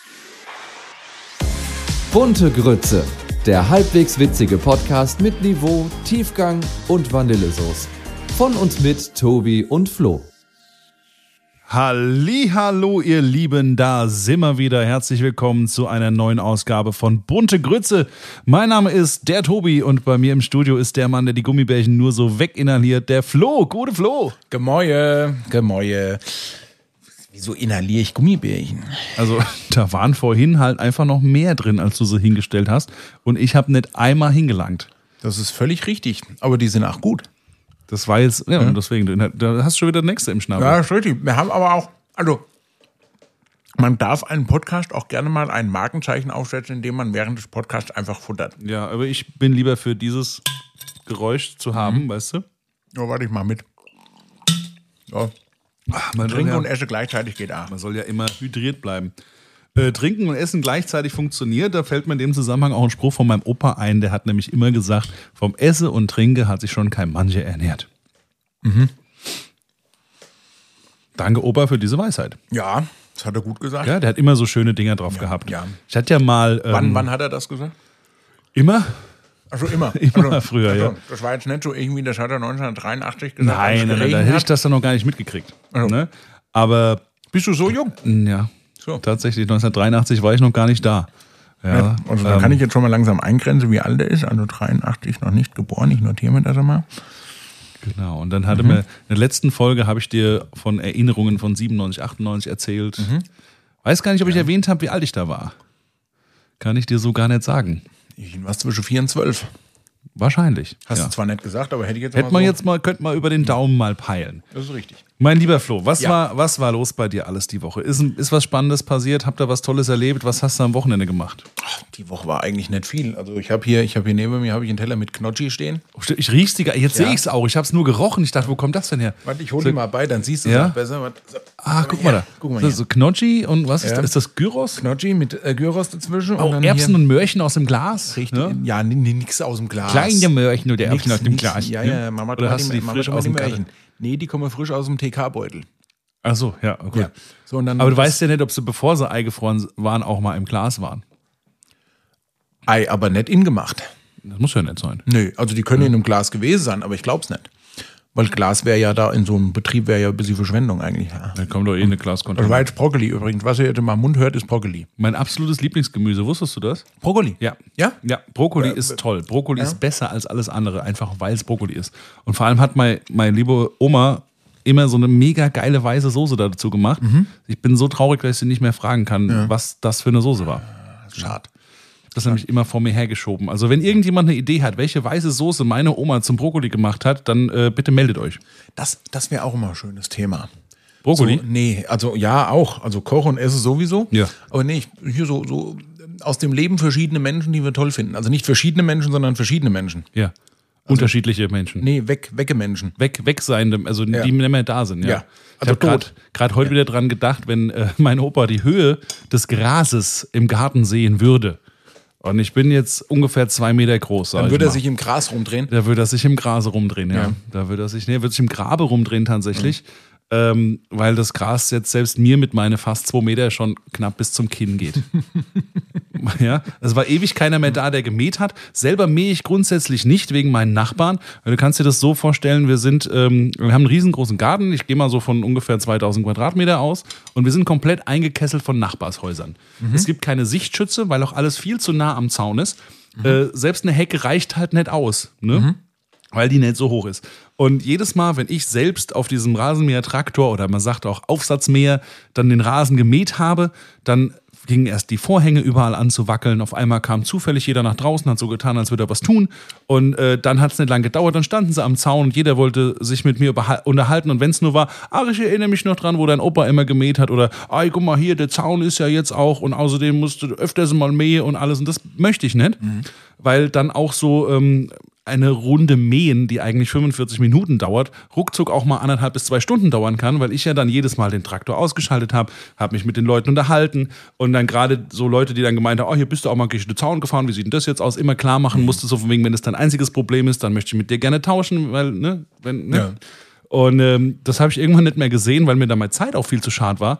Bunte Grütze, der halbwegs witzige Podcast mit Niveau, Tiefgang und Vanillesoße. Von und mit Tobi und Flo. Hallihallo, ihr Lieben, da sind wir wieder. Herzlich willkommen zu einer neuen Ausgabe von Bunte Grütze. Mein Name ist der Tobi und bei mir im Studio ist der Mann, der die Gummibärchen nur so weginhaliert, der Flo. Gute Flo. Gemäue. Wieso inhaliere ich Gummibärchen? Also da waren vorhin halt einfach noch mehr drin, als du sie hingestellt hast. Und ich habe nicht einmal hingelangt. Das ist völlig richtig, aber die sind auch gut. Das war jetzt, ja, und deswegen, da hast du schon wieder das nächste im Schnabel. Ja, ist richtig. Wir haben aber auch, man darf einen Podcast auch gerne mal ein Markenzeichen aufsetzen, indem man während des Podcasts einfach futtert. Ja, aber ich bin lieber für dieses Geräusch zu haben, weißt du? Ja, warte ich mal mit. Ja. Man Trinken und Essen gleichzeitig geht auch. Man soll ja immer hydriert bleiben. Trinken und Essen gleichzeitig funktioniert. Da fällt mir in dem Zusammenhang auch ein Spruch von meinem Opa ein. Der hat nämlich immer gesagt, vom Essen und Trinken hat sich schon kein Manche ernährt. Mhm. Danke, Opa, für diese Weisheit. Ja, das hat er gut gesagt. Ja, der hat immer so schöne Dinger drauf gehabt. Ja. Ich hatte ja mal... Wann hat er das gesagt? Immer? Also immer. Immer früher, ja. Das war jetzt nicht so irgendwie, das hat er 1983 gesagt. Nein, da hätte ich das dann noch gar nicht mitgekriegt. Ne? Aber... Bist du so jung? Ja, so. Tatsächlich, 1983 war ich noch gar nicht da. Ja, also da kann ich jetzt schon mal langsam eingrenzen, wie alt er ist. Also 83 noch nicht geboren, ich notiere mir das einmal. Genau, und dann hatte mir in der letzten Folge habe ich dir von Erinnerungen von 97, 98 erzählt. Weiß gar nicht, ob ich erwähnt habe, wie alt ich da war. Kann ich dir so gar nicht sagen. Irgendwas zwischen 4 und 12. Wahrscheinlich. Hast du zwar nicht gesagt, aber hätte ich jetzt Hätte man jetzt mal, könnte man über den Daumen mal peilen. Das ist richtig. Mein lieber Flo, was war los bei dir alles die Woche? Ist was Spannendes passiert? Habt ihr was Tolles erlebt? Was hast du am Wochenende gemacht? Die Woche war eigentlich nicht viel. Also ich habe hier neben mir einen Teller mit Gnocchi stehen. Ich riech's die, jetzt sehe ich es auch. Ich habe es nur gerochen. Ich dachte, wo kommt das denn her? Warte, ich hole die mal bei, dann siehst du es auch besser. Guck mal da. Guck mal das ist so Gnocchi und was ist das? Ist das Gyros? Gnocchi mit Gyros dazwischen. Oh, und Erbsen und Möhrchen aus dem Glas? Richtig. Ne? Ja, nix aus dem Glas. Kleine Möhrchen oder Erbsen aus dem Glas. Ja, Mama, oder hast du die frisch aus dem Möhrchen? Nee, die kommen frisch aus dem TK-Beutel. Ach so, ja, okay. Ja. So, und dann aber du weißt ja nicht, ob sie, bevor sie eingefroren waren, auch mal im Glas waren. Ei, aber nicht ingemacht. Das muss ja nicht sein. Nö, also die können in einem Glas gewesen sein, aber ich glaub's nicht. Weil Glas wäre ja da in so einem Betrieb wäre ja ein bisschen Verschwendung eigentlich. Ja. Da kommt doch eine Glaskontainer. Das war jetzt Brokkoli übrigens. Was ihr jetzt mal im Mund hört, ist Brokkoli. Mein absolutes Lieblingsgemüse, wusstest du das? Brokkoli? Ja. Ja? Ja, Brokkoli ist toll. Brokkoli ist besser als alles andere, einfach weil es Brokkoli ist. Und vor allem hat meine liebe Oma immer so eine mega geile weiße Soße dazu gemacht. Ich bin so traurig, dass ich sie nicht mehr fragen kann, was das für eine Soße war. Schade. Das nämlich immer vor mir hergeschoben. Also wenn irgendjemand eine Idee hat, welche weiße Soße meine Oma zum Brokkoli gemacht hat, dann bitte meldet euch. Das wäre auch immer ein schönes Thema. Brokkoli? So, nee, also ja auch. Also Kochen und Essen sowieso. Ja. Aber nee, hier so aus dem Leben verschiedene Menschen, die wir toll finden. Also nicht verschiedene Menschen, sondern verschiedene Menschen. Ja. Unterschiedliche Menschen. Nee, wecke Menschen. Wegseiende, also die nicht mehr da sind. Ja. Also ich habe gerade heute wieder dran gedacht, wenn mein Opa die Höhe des Grases im Garten sehen würde. Und ich bin jetzt ungefähr 2 Meter groß. Dann würde er sich im Gras rumdrehen? Da würde er sich im Gras rumdrehen, ja. Da würde er sich im Grabe rumdrehen tatsächlich. Weil das Gras jetzt selbst mir mit meine fast 2 Meter schon knapp bis zum Kinn geht. Ja, es war ewig keiner mehr da, der gemäht hat. Selber mähe ich grundsätzlich nicht wegen meinen Nachbarn. Du kannst dir das so vorstellen, wir haben einen riesengroßen Garten. Ich gehe mal so von ungefähr 2000 Quadratmeter aus und wir sind komplett eingekesselt von Nachbarshäusern. Es gibt keine Sichtschütze, weil auch alles viel zu nah am Zaun ist. Selbst eine Hecke reicht halt nicht aus, ne? Weil die nicht so hoch ist. Und jedes Mal, wenn ich selbst auf diesem Rasenmäher-Traktor oder man sagt auch Aufsatzmäher dann den Rasen gemäht habe, dann gingen erst die Vorhänge überall an zu wackeln. Auf einmal kam zufällig jeder nach draußen, hat so getan, als würde er was tun. Und dann hat es nicht lange gedauert, dann standen sie am Zaun und jeder wollte sich mit mir unterhalten. Und wenn es nur war, ach, ich erinnere mich noch dran, wo dein Opa immer gemäht hat. Oder, ey, guck mal hier, der Zaun ist ja jetzt auch und außerdem musst du öfters mal mähen und alles. Und das möchte ich nicht, weil dann auch so eine Runde mähen, die eigentlich 45 Minuten dauert, ruckzuck auch mal 1,5 bis 2 Stunden dauern kann, weil ich ja dann jedes Mal den Traktor ausgeschaltet habe, habe mich mit den Leuten unterhalten und dann gerade so Leute, die dann gemeint haben, oh, hier bist du auch mal gegen den Zaun gefahren, wie sieht denn das jetzt aus, immer klar machen musste, so von wegen, wenn das dein einziges Problem ist, dann möchte ich mit dir gerne tauschen, weil, ne. Ja. Und das habe ich irgendwann nicht mehr gesehen, weil mir da meine Zeit auch viel zu schade war.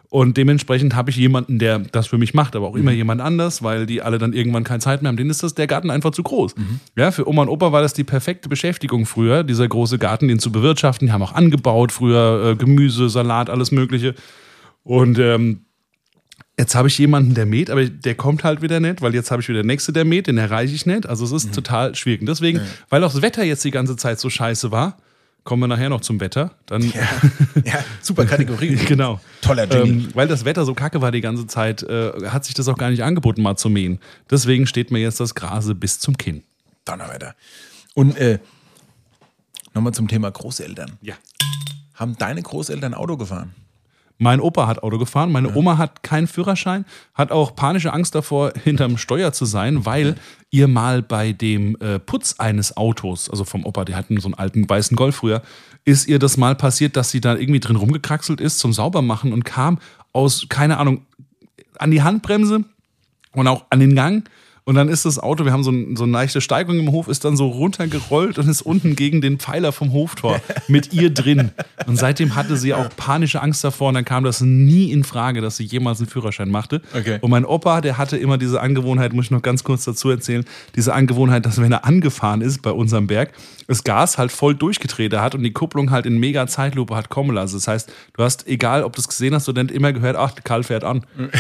Und dementsprechend habe ich jemanden, der das für mich macht, aber auch immer jemand anders, weil die alle dann irgendwann keine Zeit mehr haben. Denen ist der Garten einfach zu groß. Ja, für Oma und Opa war das die perfekte Beschäftigung früher, dieser große Garten, den zu bewirtschaften. Die haben auch angebaut früher, Gemüse, Salat, alles Mögliche. Und jetzt habe ich jemanden, der mäht, aber der kommt halt wieder nicht, weil jetzt habe ich wieder den Nächste, der mäht, den erreiche ich nicht. Also es ist total schwierig. Und deswegen, weil auch das Wetter jetzt die ganze Zeit so scheiße war, kommen wir nachher noch zum Wetter. Dann Ja, super Kategorie. genau. Toller Jingle. Weil das Wetter so kacke war die ganze Zeit, hat sich das auch gar nicht angeboten, mal zu mähen. Deswegen steht mir jetzt das Grase bis zum Kinn. Donnerwetter. Und nochmal zum Thema Großeltern. Ja. Haben deine Großeltern Auto gefahren? Mein Opa hat Auto gefahren, meine Oma hat keinen Führerschein, hat auch panische Angst davor, hinterm Steuer zu sein, weil ihr mal bei dem Putz eines Autos, also vom Opa, die hatten so einen alten weißen Golf früher, ist ihr das mal passiert, dass sie da irgendwie drin rumgekraxelt ist zum Saubermachen und kam aus, keine Ahnung, an die Handbremse und auch an den Gang. Und dann ist das Auto, wir haben so eine leichte Steigung im Hof, ist dann so runtergerollt und ist unten gegen den Pfeiler vom Hoftor mit ihr drin. Und seitdem hatte sie auch panische Angst davor und dann kam das nie in Frage, dass sie jemals einen Führerschein machte. Okay. Und mein Opa, der hatte immer diese Angewohnheit, muss ich noch ganz kurz dazu erzählen, diese Angewohnheit, dass wenn er angefahren ist bei unserem Berg, das Gas halt voll durchgedreht hat und die Kupplung halt in mega Zeitlupe hat kommen lassen. Das heißt, du hast, egal ob du es gesehen hast oder nicht, immer gehört, ach, Karl fährt an.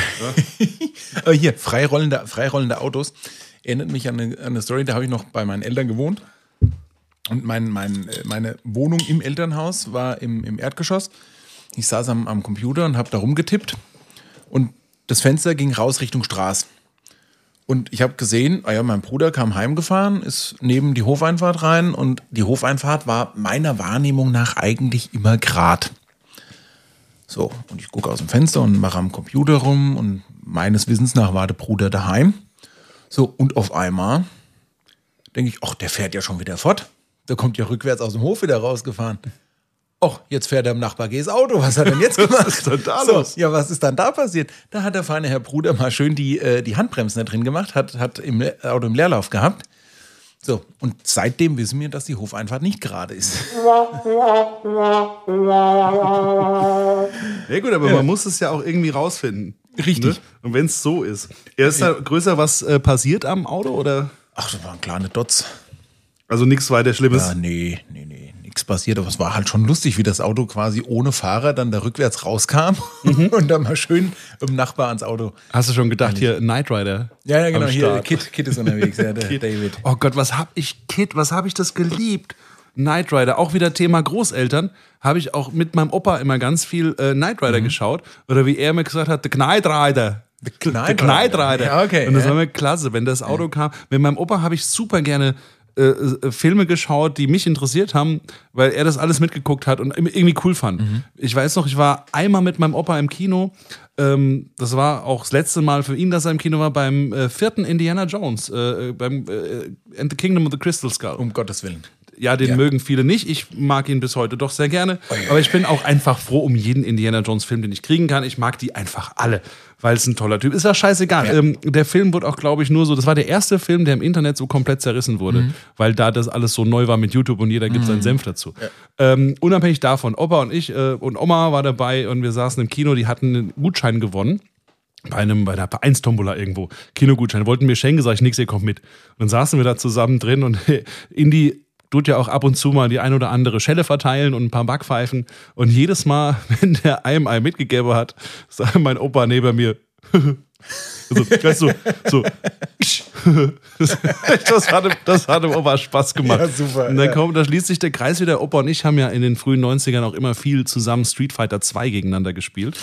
Aber hier, freirollende Autos. Erinnert mich an eine Story, da habe ich noch bei meinen Eltern gewohnt. Und meine Wohnung im Elternhaus war im Erdgeschoss. Ich saß am Computer und habe da rumgetippt. Und das Fenster ging raus Richtung Straße. Und ich habe gesehen, mein Bruder kam heimgefahren, ist neben die Hofeinfahrt rein. Und die Hofeinfahrt war meiner Wahrnehmung nach eigentlich immer gerade. So, und ich gucke aus dem Fenster und mache am Computer rum. Und meines Wissens nach war der Bruder daheim. So, und auf einmal denke ich, ach, der fährt ja schon wieder fort. Der kommt ja rückwärts aus dem Hof wieder rausgefahren. Och, jetzt fährt er im Nachbargehs Auto. Was hat er denn jetzt gemacht? Was ist denn da los? Ja, was ist dann da passiert? Da hat der feine Herr Bruder mal schön die Handbremsen da drin gemacht, hat im Auto im Leerlauf gehabt. So, und seitdem wissen wir, dass die Hofeinfahrt nicht gerade ist. Ja gut, aber man muss es ja auch irgendwie rausfinden. Richtig. Ne? Und wenn es so ist. Ist da größer was passiert am Auto oder? Ach, das waren kleine Dots. Also nichts weiter Schlimmes? Ja, nee, nichts passiert. Aber es war halt schon lustig, wie das Auto quasi ohne Fahrer dann da rückwärts rauskam und dann mal schön im Nachbar ans Auto. Hast du schon gedacht, hier Knight Rider? Ja, genau, am hier Start. Kit ist unterwegs, ja, der Kid. David. Oh Gott, was hab ich das geliebt? Knight Rider, auch wieder Thema Großeltern, habe ich auch mit meinem Opa immer ganz viel Knight Rider geschaut. Oder wie er mir gesagt hat, der Knight Rider. Der Knight Rider. Ja, okay, und das ja. war mir klasse, wenn das Auto kam. Mit meinem Opa habe ich super gerne Filme geschaut, die mich interessiert haben, weil er das alles mitgeguckt hat und irgendwie cool fand. Ich weiß noch, ich war einmal mit meinem Opa im Kino. Das war auch das letzte Mal für ihn, dass er im Kino war, beim 4. Indiana Jones, beim And the Kingdom of the Crystal Skull. Um Gottes Willen. Ja, den mögen viele nicht. Ich mag ihn bis heute doch sehr gerne. Aber ich bin auch einfach froh um jeden Indiana Jones Film, den ich kriegen kann. Ich mag die einfach alle, weil es ein toller Typ ist. Ist ja scheißegal. Ja. Der Film wurde auch, glaube ich, nur so, das war der erste Film, der im Internet so komplett zerrissen wurde, weil da das alles so neu war mit YouTube und jeder gibt seinen Senf dazu. Ja. Unabhängig davon, Opa und ich und Oma war dabei und wir saßen im Kino, die hatten einen Gutschein gewonnen. Bei einer Vereinstombola irgendwo. Kinogutschein. Wollten mir schenken, sag ich, nix, ihr kommt mit. Und dann saßen wir da zusammen drin und Indy tut ja auch ab und zu mal die ein oder andere Schelle verteilen und ein paar Backpfeifen. Und jedes Mal, wenn der einem ein mitgegeben hat, sagt mein Opa neben mir, also, weißt du, so. Das hat dem Opa Spaß gemacht. Ja, super. Und dann da schließt sich der Kreis wieder. Opa und ich haben ja in den frühen 90ern auch immer viel zusammen Street Fighter 2 gegeneinander gespielt.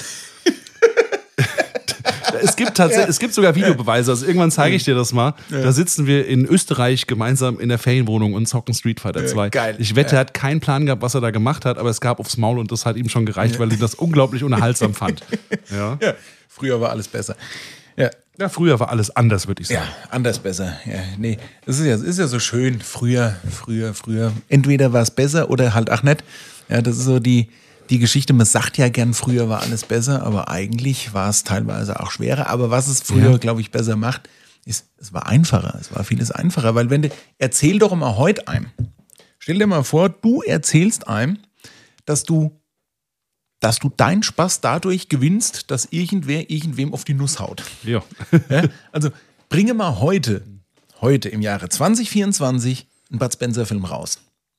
Es gibt sogar Videobeweise, also irgendwann zeige ich dir das mal. Ja. Da sitzen wir in Österreich gemeinsam in der Ferienwohnung und zocken Street Fighter 2. Geil. Ich wette, er hat keinen Plan gehabt, was er da gemacht hat, aber es gab aufs Maul und das hat ihm schon gereicht, weil er das unglaublich unterhaltsam fand. Ja. Ja, früher war alles besser. Ja, früher war alles anders, würde ich sagen. Ja, anders besser. Ja, nee, das ist ja so schön. Früher. Entweder war es besser oder halt auch nicht. Ja, das ist so die Geschichte, man sagt ja gern, früher war alles besser, aber eigentlich war es teilweise auch schwerer. Aber was es früher, glaube ich, besser macht, ist, es war einfacher. Es war vieles einfacher, weil erzähl doch mal heute einem. Stell dir mal vor, du erzählst einem, dass du dass du deinen Spaß dadurch gewinnst, dass irgendwer irgendwem auf die Nuss haut. Ja. Ja? Also bringe mal heute im Jahre 2024 einen Bud Spencer-Film raus.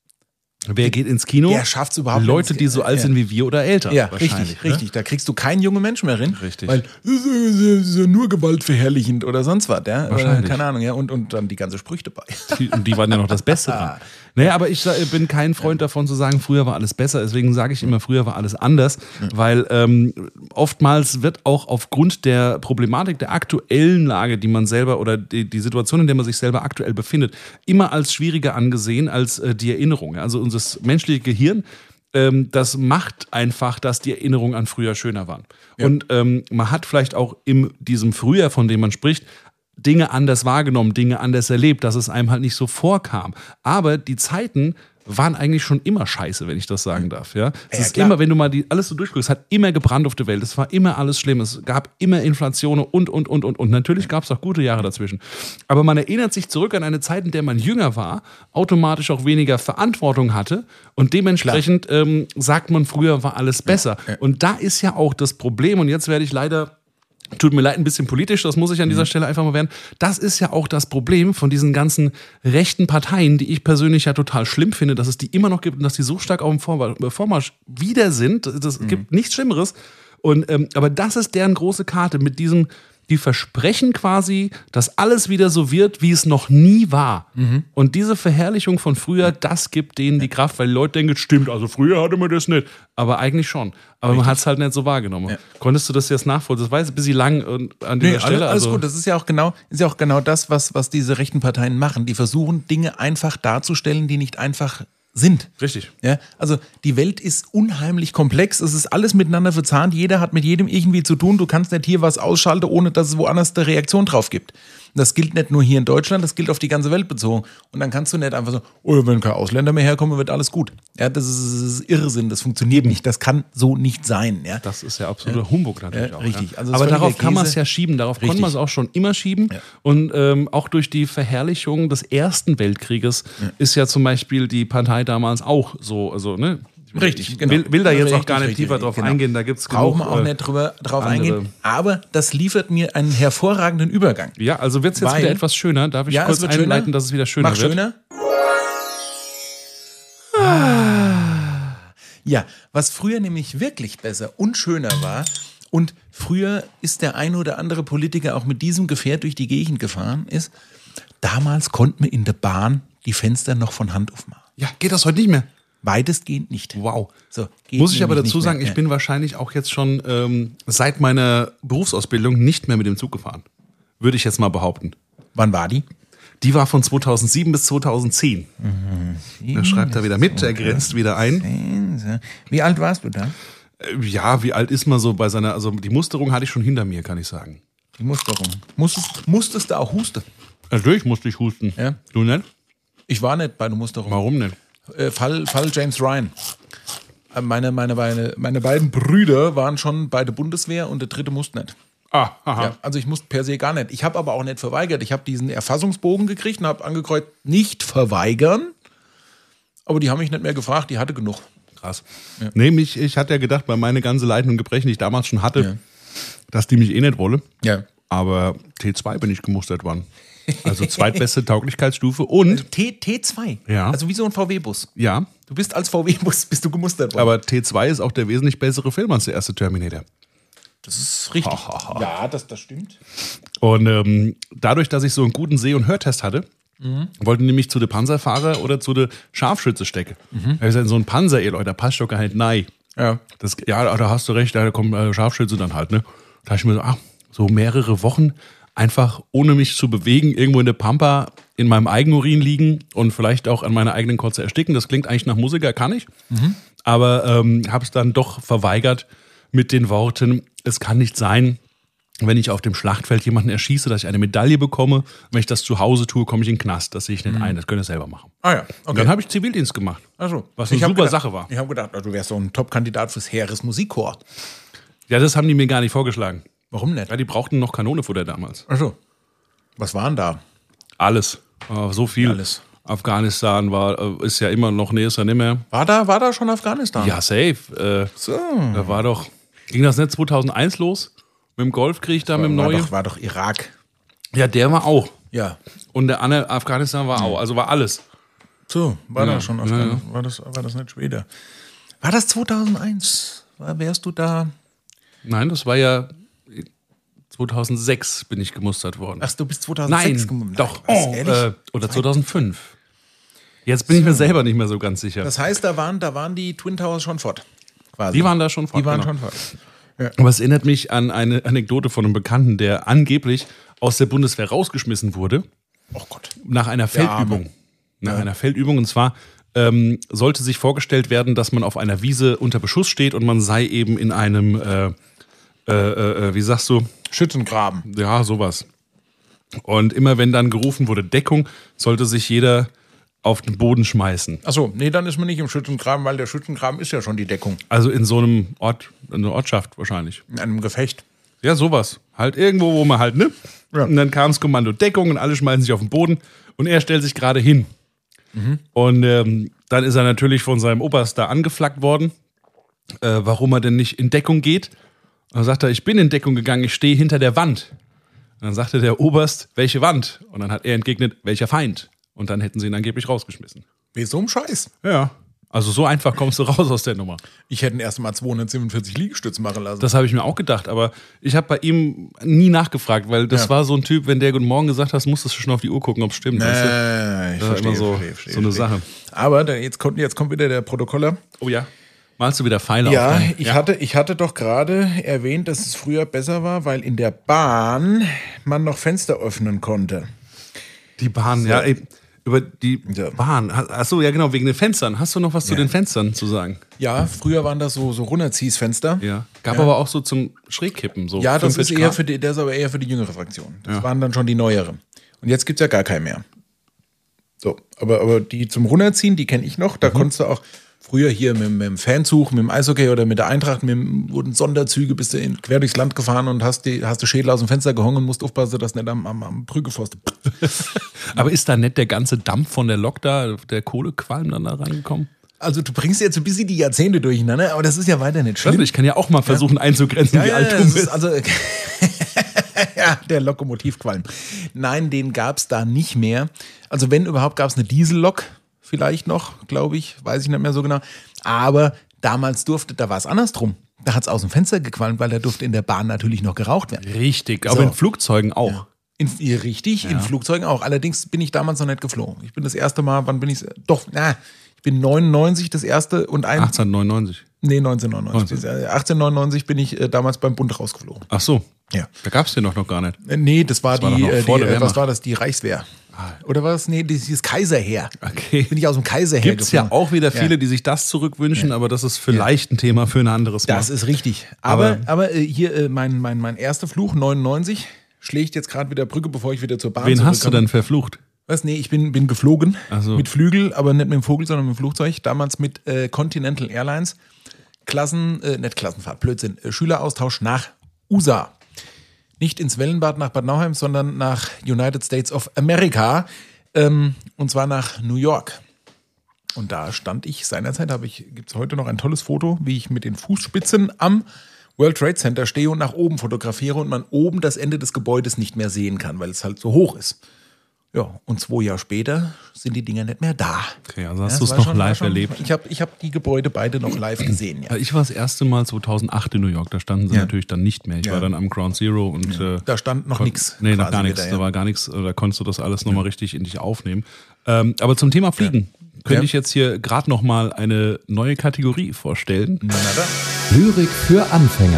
Wer geht ins Kino? Der schafft es überhaupt Leute, die so alt sind wie wir oder älter. Ja, wahrscheinlich. richtig. Da kriegst du keinen jungen Menschen mehr rein. Richtig. Weil das ist ja nur gewaltverherrlichend oder sonst was. Ja? Wahrscheinlich. Keine Ahnung. Ja? Und dann die ganze Sprüche dabei. Die waren ja noch das Beste dran. Naja, aber ich bin kein Freund davon zu sagen, früher war alles besser. Deswegen sage ich immer, früher war alles anders. Weil oftmals wird auch aufgrund der Problematik der aktuellen Lage, die man selber oder die Situation, in der man sich selber aktuell befindet, immer als schwieriger angesehen als die Erinnerung. Also unser menschliche Gehirn, das macht einfach, dass die Erinnerungen an früher schöner waren. Ja. Und man hat vielleicht auch in diesem Früher, von dem man spricht, Dinge anders wahrgenommen, Dinge anders erlebt, dass es einem halt nicht so vorkam. Aber die Zeiten waren eigentlich schon immer scheiße, wenn ich das sagen darf. Ja? Es ist klar. immer, wenn du mal alles so durchguckst, es hat immer gebrannt auf der Welt. Es war immer alles schlimm. Es gab immer Inflation und. Natürlich gab es auch gute Jahre dazwischen. Aber man erinnert sich zurück an eine Zeit, in der man jünger war, automatisch auch weniger Verantwortung hatte und dementsprechend sagt man, früher war alles besser. Ja. Und da ist ja auch das Problem, und jetzt werde ich leider... Tut mir leid, ein bisschen politisch, das muss ich an dieser Stelle einfach mal werden. Das ist ja auch das Problem von diesen ganzen rechten Parteien, die ich persönlich ja total schlimm finde, dass es die immer noch gibt und dass die so stark auf dem Vormarsch wieder sind. Das gibt nichts Schlimmeres. Und, aber das ist deren große Karte mit diesem, die versprechen quasi, dass alles wieder so wird, wie es noch nie war. Und diese Verherrlichung von früher, das gibt denen die Kraft, weil die Leute denken, stimmt, also früher hatte man das nicht. Aber eigentlich schon. Aber man hat es halt nicht so wahrgenommen. Ja. Konntest du das jetzt nachvollziehen? Das war jetzt ein bisschen lang an dieser Stelle. Alles gut, das ist ja auch genau das, was diese rechten Parteien machen. Die versuchen, Dinge einfach darzustellen, die nicht einfach sind. Richtig. Ja, also die Welt ist unheimlich komplex, es ist alles miteinander verzahnt, jeder hat mit jedem irgendwie zu tun, du kannst nicht hier was ausschalten, ohne dass es woanders eine Reaktion drauf gibt. Das gilt nicht nur hier in Deutschland, das gilt auf die ganze Welt bezogen. Und dann kannst du nicht einfach so, oh, wenn kein Ausländer mehr herkommen, wird alles gut. Ja, das ist Irrsinn, das funktioniert nicht, das kann so nicht sein. Ja. Das ist ja absoluter Humbug natürlich auch. Richtig. Ja. Also aber darauf kann man es ja schieben, darauf konnte man es auch schon immer schieben. Ja. Und auch durch die Verherrlichung des Ersten Weltkrieges ist ja zum Beispiel die Partei damals auch so, also ne? Richtig, genau. Will da jetzt auch gar nicht tiefer drauf eingehen, da gibt es brauchen wir auch nicht drauf eingehen, aber das liefert mir einen hervorragenden Übergang. Ja, also wird es jetzt wieder etwas schöner, darf ich kurz einleiten, dass es wieder schöner wird? Schöner. Ja, was früher nämlich wirklich besser und schöner war, und früher ist der ein oder andere Politiker auch mit diesem Gefährt durch die Gegend gefahren, ist, damals konnte man in der Bahn die Fenster noch von Hand aufmachen. Ja, geht das heute nicht mehr? Weitestgehend nicht. Wow. So, muss ich aber dazu sagen, ich bin wahrscheinlich auch jetzt schon seit meiner Berufsausbildung nicht mehr mit dem Zug gefahren. Würde ich jetzt mal behaupten. Wann war die? Die war von 2007 bis 2010. Da schreibt er wieder mit, er grenzt wieder ein. Wie alt warst du da? Ja, wie alt ist man so bei seiner, also die Musterung hatte ich schon hinter mir, kann ich sagen. Die Musterung. Musstest du auch husten? Natürlich musste ich husten. Ja. Du nicht? Ich war nicht bei der Musterung. Warum nicht? Fall James Ryan. Meine beiden Brüder waren schon bei der Bundeswehr und der dritte musste nicht. Aha. Ja, also ich musste per se gar nicht. Ich habe aber auch nicht verweigert. Ich habe diesen Erfassungsbogen gekriegt und habe angekreuzt, nicht verweigern. Aber die haben mich nicht mehr gefragt, die hatte genug. Krass. Ja. Nee, ich hatte ja gedacht, bei meiner ganzen Leiden und Gebrechen, die ich damals schon hatte, dass die mich eh nicht wollen. Ja. Aber T2 bin ich gemustert worden. Also zweitbeste Tauglichkeitsstufe und T2? Ja. Also wie so ein VW-Bus? Ja. Du bist als VW-Bus gemustert worden. Aber T2 ist auch der wesentlich bessere Film als der erste Terminator. Das ist richtig. Ja, das stimmt. Und dadurch, dass ich so einen guten Seh- und Hörtest hatte, wollte nämlich zu den Panzerfahrer oder zu den Scharfschütze stecken. Er ist so ein Panzer, ihr Leute, da passt doch gar nicht nein. Ja. Ja, da hast du recht, da kommt Scharfschütze dann halt, ne? Da habe ich mir so mehrere Wochen einfach ohne mich zu bewegen, irgendwo in der Pampa in meinem Eigenurin liegen und vielleicht auch an meiner eigenen Kotze ersticken. Das klingt eigentlich nach Musiker, kann ich. Aber habe es dann doch verweigert mit den Worten, es kann nicht sein, wenn ich auf dem Schlachtfeld jemanden erschieße, dass ich eine Medaille bekomme. Wenn ich das zu Hause tue, komme ich in den Knast. Das sehe ich nicht ein, das könnt ihr selber machen. Ah ja, okay. Und dann habe ich Zivildienst gemacht. Ach so. Was eine super Sache war. Ich habe gedacht, du wärst so ein Top-Kandidat fürs Heeresmusikchor. Ja, das haben die mir gar nicht vorgeschlagen. Warum nicht? Ja, die brauchten noch Kanonefutter damals. Ach so. Was waren da? Alles. So viel. Alles. Afghanistan ist ja immer noch, nee, ist ja nicht mehr. War da schon Afghanistan? Ja, safe. Da ging das nicht 2001 los? Mit dem Golfkrieg da, mit dem Neuen? War doch Irak. Ja, der war auch. Ja. Und der andere Afghanistan war auch, also war alles. So, war da schon Afghanistan. Ja. War das nicht Schwede? War das 2001? Wärst du da? Nein, das war ja 2006 bin ich gemustert worden. Ach, du bist 2006 gemustert? Doch. Oder 2005. Jetzt bin ich mir selber nicht mehr so ganz sicher. Das heißt, da waren die Twin Towers schon fort. Quasi. Die waren da schon fort. Die waren schon fort. Ja. Aber es erinnert mich an eine Anekdote von einem Bekannten, der angeblich aus der Bundeswehr rausgeschmissen wurde. Oh Gott. Nach einer Feldübung. Einer Feldübung. Und zwar sollte sich vorgestellt werden, dass man auf einer Wiese unter Beschuss steht und man sei eben in einem, wie sagst du? Schützengraben. Ja, sowas. Und immer wenn dann gerufen wurde Deckung, sollte sich jeder auf den Boden schmeißen. Achso, nee, dann ist man nicht im Schützengraben, weil der Schützengraben ist ja schon die Deckung. Also in so einem Ort, in einer Ortschaft wahrscheinlich. In einem Gefecht. Ja, sowas. Halt irgendwo, wo man halt, ne? Ja. Und dann kam das Kommando Deckung und alle schmeißen sich auf den Boden und er stellt sich gerade hin. Mhm. Und dann ist er natürlich von seinem Oberst da angeflaggt worden, warum er denn nicht in Deckung geht. Und dann sagt er, ich bin in Deckung gegangen, ich stehe hinter der Wand. Und dann sagte der Oberst, welche Wand? Und dann hat er entgegnet, welcher Feind? Und dann hätten sie ihn angeblich rausgeschmissen. Wie so ein Scheiß. Ja. Also so einfach kommst du raus aus der Nummer. Ich hätte ihn erst mal 247 Liegestütze machen lassen. Das habe ich mir auch gedacht, aber ich habe bei ihm nie nachgefragt, weil das war so ein Typ, wenn der Guten Morgen gesagt hat, musstest du schon auf die Uhr gucken, ob es stimmt. Weißt du? Ich das verstehe, ist immer so eine Sache. Aber jetzt kommt wieder der Protokoller. Oh ja. Malst du wieder Pfeile auf? Ja, ich hatte doch gerade erwähnt, dass es früher besser war, weil in der Bahn man noch Fenster öffnen konnte. Die Bahn, so. Ja, über die Bahn. Achso, ja genau, wegen den Fenstern. Hast du noch was zu den Fenstern zu sagen? Ja, früher waren das so Runterziehsfenster. Ja. Gab aber auch so zum Schrägkippen. So ja, das ist aber eher für die jüngere Fraktion. Das waren dann schon die neuere. Und jetzt gibt es ja gar keinen mehr. So, aber die zum Runterziehen, die kenne ich noch. Da konntest du auch früher hier mit dem Fanzug, mit dem Eishockey oder mit der Eintracht, wurden Sonderzüge, bist du quer durchs Land gefahren und hast die Schädel aus dem Fenster gehangen und musst aufpassen, dass nicht am Brüggeforst. Aber ist da nicht der ganze Dampf von der Lok da, der Kohlequalm dann da reingekommen? Also du bringst jetzt ein bisschen die Jahrzehnte durcheinander, aber das ist ja weiter nicht schlimm. Also ich kann ja auch mal versuchen einzugrenzen, wie alt du bist. Also ja, der Lokomotivqualm. Nein, den gab es da nicht mehr. Also wenn überhaupt, gab es eine Diesellok. Vielleicht noch, glaube ich, weiß ich nicht mehr so genau. Aber damals da war es andersrum. Da hat es aus dem Fenster gequalmt, weil da durfte in der Bahn natürlich noch geraucht werden. Richtig, aber in Flugzeugen auch. Ja. In Flugzeugen auch. Allerdings bin ich damals noch nicht geflogen. Ich bin das erste Mal, wann bin ich? Ich bin 99 das erste und 1899. Nee, 1999. 1899 bin ich damals beim Bund rausgeflogen. Ach so. Ja. Da gab es den noch gar nicht. Nee, das war was war das? Die Reichswehr. Oder war das? Nee, dieses Kaiserheer. Okay. Bin ich aus dem Kaiserheer geflogen. Gibt es ja auch wieder viele, die sich das zurückwünschen, aber das ist vielleicht ein Thema für ein anderes Mal. Das ist richtig. Aber hier mein erster Fluch, 99, schlägt jetzt gerade wieder Brücke, bevor ich wieder zur Bahn Wen hast du denn verflucht? Was? Nee, ich bin geflogen. So. Mit Flügel, aber nicht mit dem Vogel, sondern mit dem Flugzeug. Damals mit Continental Airlines. Nicht Klassenfahrt, Blödsinn. Schüleraustausch nach USA. Nicht ins Wellenbad nach Bad Nauheim, sondern nach United States of America. Und zwar nach New York. Und da stand ich seinerzeit, gibt es heute noch ein tolles Foto, wie ich mit den Fußspitzen am World Trade Center stehe und nach oben fotografiere und man oben das Ende des Gebäudes nicht mehr sehen kann, weil es halt so hoch ist. Ja, und 2 Jahre später sind die Dinger nicht mehr da. Okay, also hast du es noch live erlebt? Ich hab die Gebäude beide noch live gesehen, ja. Ich war das erste Mal 2008 in New York, da standen sie natürlich dann nicht mehr. Ich war dann am Ground Zero und da stand noch nichts. Nee, noch gar nichts. Da war gar nichts, da konntest du das alles nochmal richtig in dich aufnehmen. Aber zum Thema Fliegen könnte ich jetzt hier gerade nochmal eine neue Kategorie vorstellen. Lyrik für Anfänger.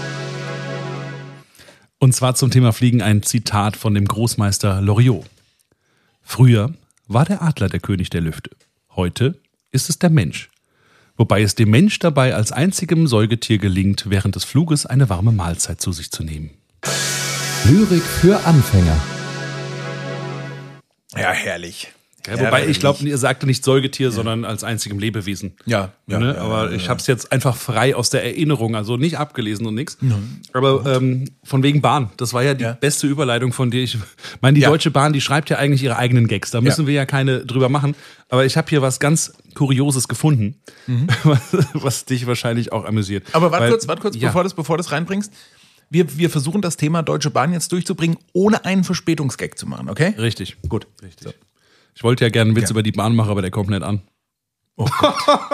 Und zwar zum Thema Fliegen ein Zitat von dem Großmeister Loriot. Früher war der Adler der König der Lüfte. Heute ist es der Mensch. Wobei es dem Mensch dabei als einzigem Säugetier gelingt, während des Fluges eine warme Mahlzeit zu sich zu nehmen. Lyrik für Anfänger. Ja, herrlich. Ja, wobei, ich glaube, ihr sagte nicht Säugetier, sondern als einzigem Lebewesen. Ja. Ne? Aber ich habe es jetzt einfach frei aus der Erinnerung, also nicht abgelesen und nichts. Aber von wegen Bahn, das war ja die beste Überleitung von dir. Ich meine, die Deutsche Bahn, die schreibt ja eigentlich ihre eigenen Gags. Da müssen wir ja keine drüber machen. Aber ich habe hier was ganz Kurioses gefunden, was dich wahrscheinlich auch amüsiert. Aber warte kurz, bevor du das reinbringst. Wir versuchen das Thema Deutsche Bahn jetzt durchzubringen, ohne einen Verspätungsgag zu machen, okay? Richtig. Gut. Richtig. So. Ich wollte ja gerne einen Witz über die Bahn machen, aber der kommt nicht an. Oh Gott.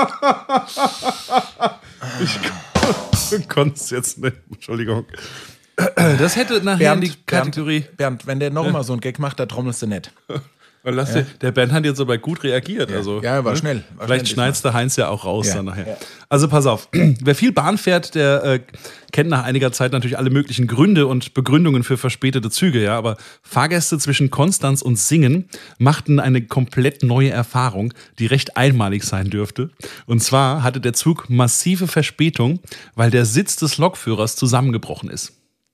Ich konnte es jetzt nicht. Entschuldigung. Das hätte nachher in die Kategorie. Bernd, wenn der noch mal so einen Gag macht, da trommelst du nicht. Der Bernd hat jetzt aber gut reagiert. Ja, also, war schnell. Vielleicht schneidest der Heinz ja auch raus dann nachher. Ja. Also pass auf, wer viel Bahn fährt, der kennt nach einiger Zeit natürlich alle möglichen Gründe und Begründungen für verspätete Züge. Ja, aber Fahrgäste zwischen Konstanz und Singen machten eine komplett neue Erfahrung, die recht einmalig sein dürfte. Und zwar hatte der Zug massive Verspätung, weil der Sitz des Lokführers zusammengebrochen ist.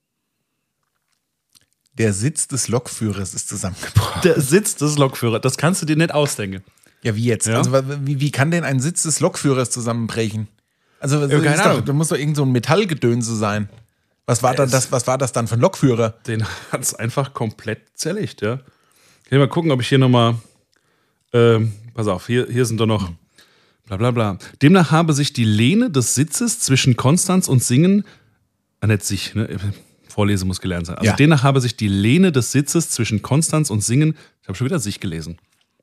Der Sitz des Lokführers ist zusammengebrochen. Der Sitz des Lokführers, das kannst du dir nicht ausdenken. Ja, wie jetzt? Ja? Also wie kann denn ein Sitz des Lokführers zusammenbrechen? Also da muss doch irgend so ein Metallgedönse sein. Was war das dann für ein Lokführer? Den hat es einfach komplett zerlegt, ja. Ich will mal gucken, ob ich hier nochmal. Pass auf, hier sind doch noch. Bla bla bla. Demnach habe sich die Lehne des Sitzes zwischen Konstanz und Singen. Nicht sich, ne? Vorlesen muss gelernt sein. Also demnach habe sich die Lehne des Sitzes zwischen Konstanz und Singen. Ich habe schon wieder sich gelesen.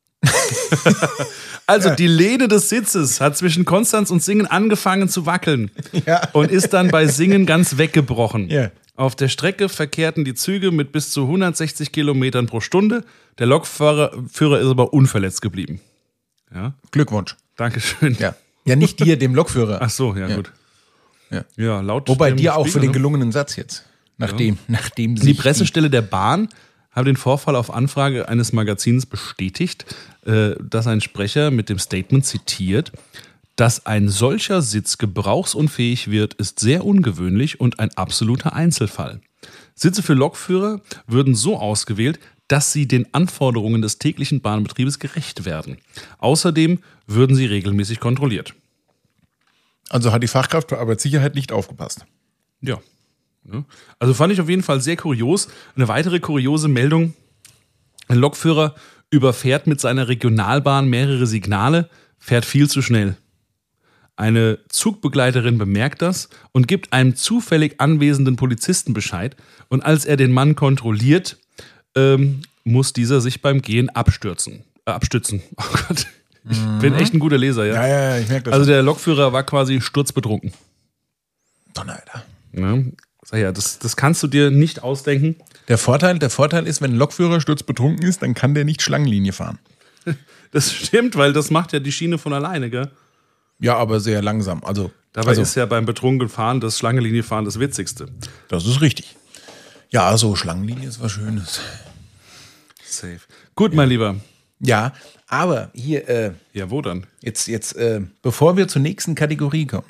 Also die Lehne des Sitzes hat zwischen Konstanz und Singen angefangen zu wackeln und ist dann bei Singen ganz weggebrochen. Ja. Auf der Strecke verkehrten die Züge mit bis zu 160 Kilometern pro Stunde. Der Lokführer ist aber unverletzt geblieben. Ja? Glückwunsch. Dankeschön. Ja, nicht dir, dem Lokführer. Ach so, ja gut. Ja, laut Wobei dir auch für den gelungenen Satz jetzt. Nachdem die Pressestelle der Bahn hat den Vorfall auf Anfrage eines Magazins bestätigt, dass ein Sprecher mit dem Statement zitiert, dass ein solcher Sitz gebrauchsunfähig wird, ist sehr ungewöhnlich und ein absoluter Einzelfall. Sitze für Lokführer würden so ausgewählt, dass sie den Anforderungen des täglichen Bahnbetriebes gerecht werden. Außerdem würden sie regelmäßig kontrolliert. Also hat die Fachkraft für Arbeitssicherheit nicht aufgepasst. Ja. Also fand ich auf jeden Fall sehr kurios. Eine weitere kuriose Meldung. Ein Lokführer überfährt mit seiner Regionalbahn mehrere Signale, fährt viel zu schnell. Eine Zugbegleiterin bemerkt das und gibt einem zufällig anwesenden Polizisten Bescheid. Und als er den Mann kontrolliert, muss dieser sich beim Gehen abstützen. Oh Gott, ich bin echt ein guter Leser, ja. Ja, ich merke das. Also der Lokführer war quasi sturzbetrunken. Donneralter. Ja, das kannst du dir nicht ausdenken. Der Vorteil ist, wenn ein Lokführer sturzbetrunken ist, dann kann der nicht Schlangenlinie fahren. Das stimmt, weil das macht ja die Schiene von alleine, gell? Ja, aber sehr langsam. Dabei ist ja beim betrunkenen Fahren das Schlangenlinienfahren das Witzigste. Das ist richtig. Ja, also Schlangenlinie ist was Schönes. Safe. Gut, mein Lieber. Ja, aber hier. Ja, wo dann? Jetzt, bevor wir zur nächsten Kategorie kommen,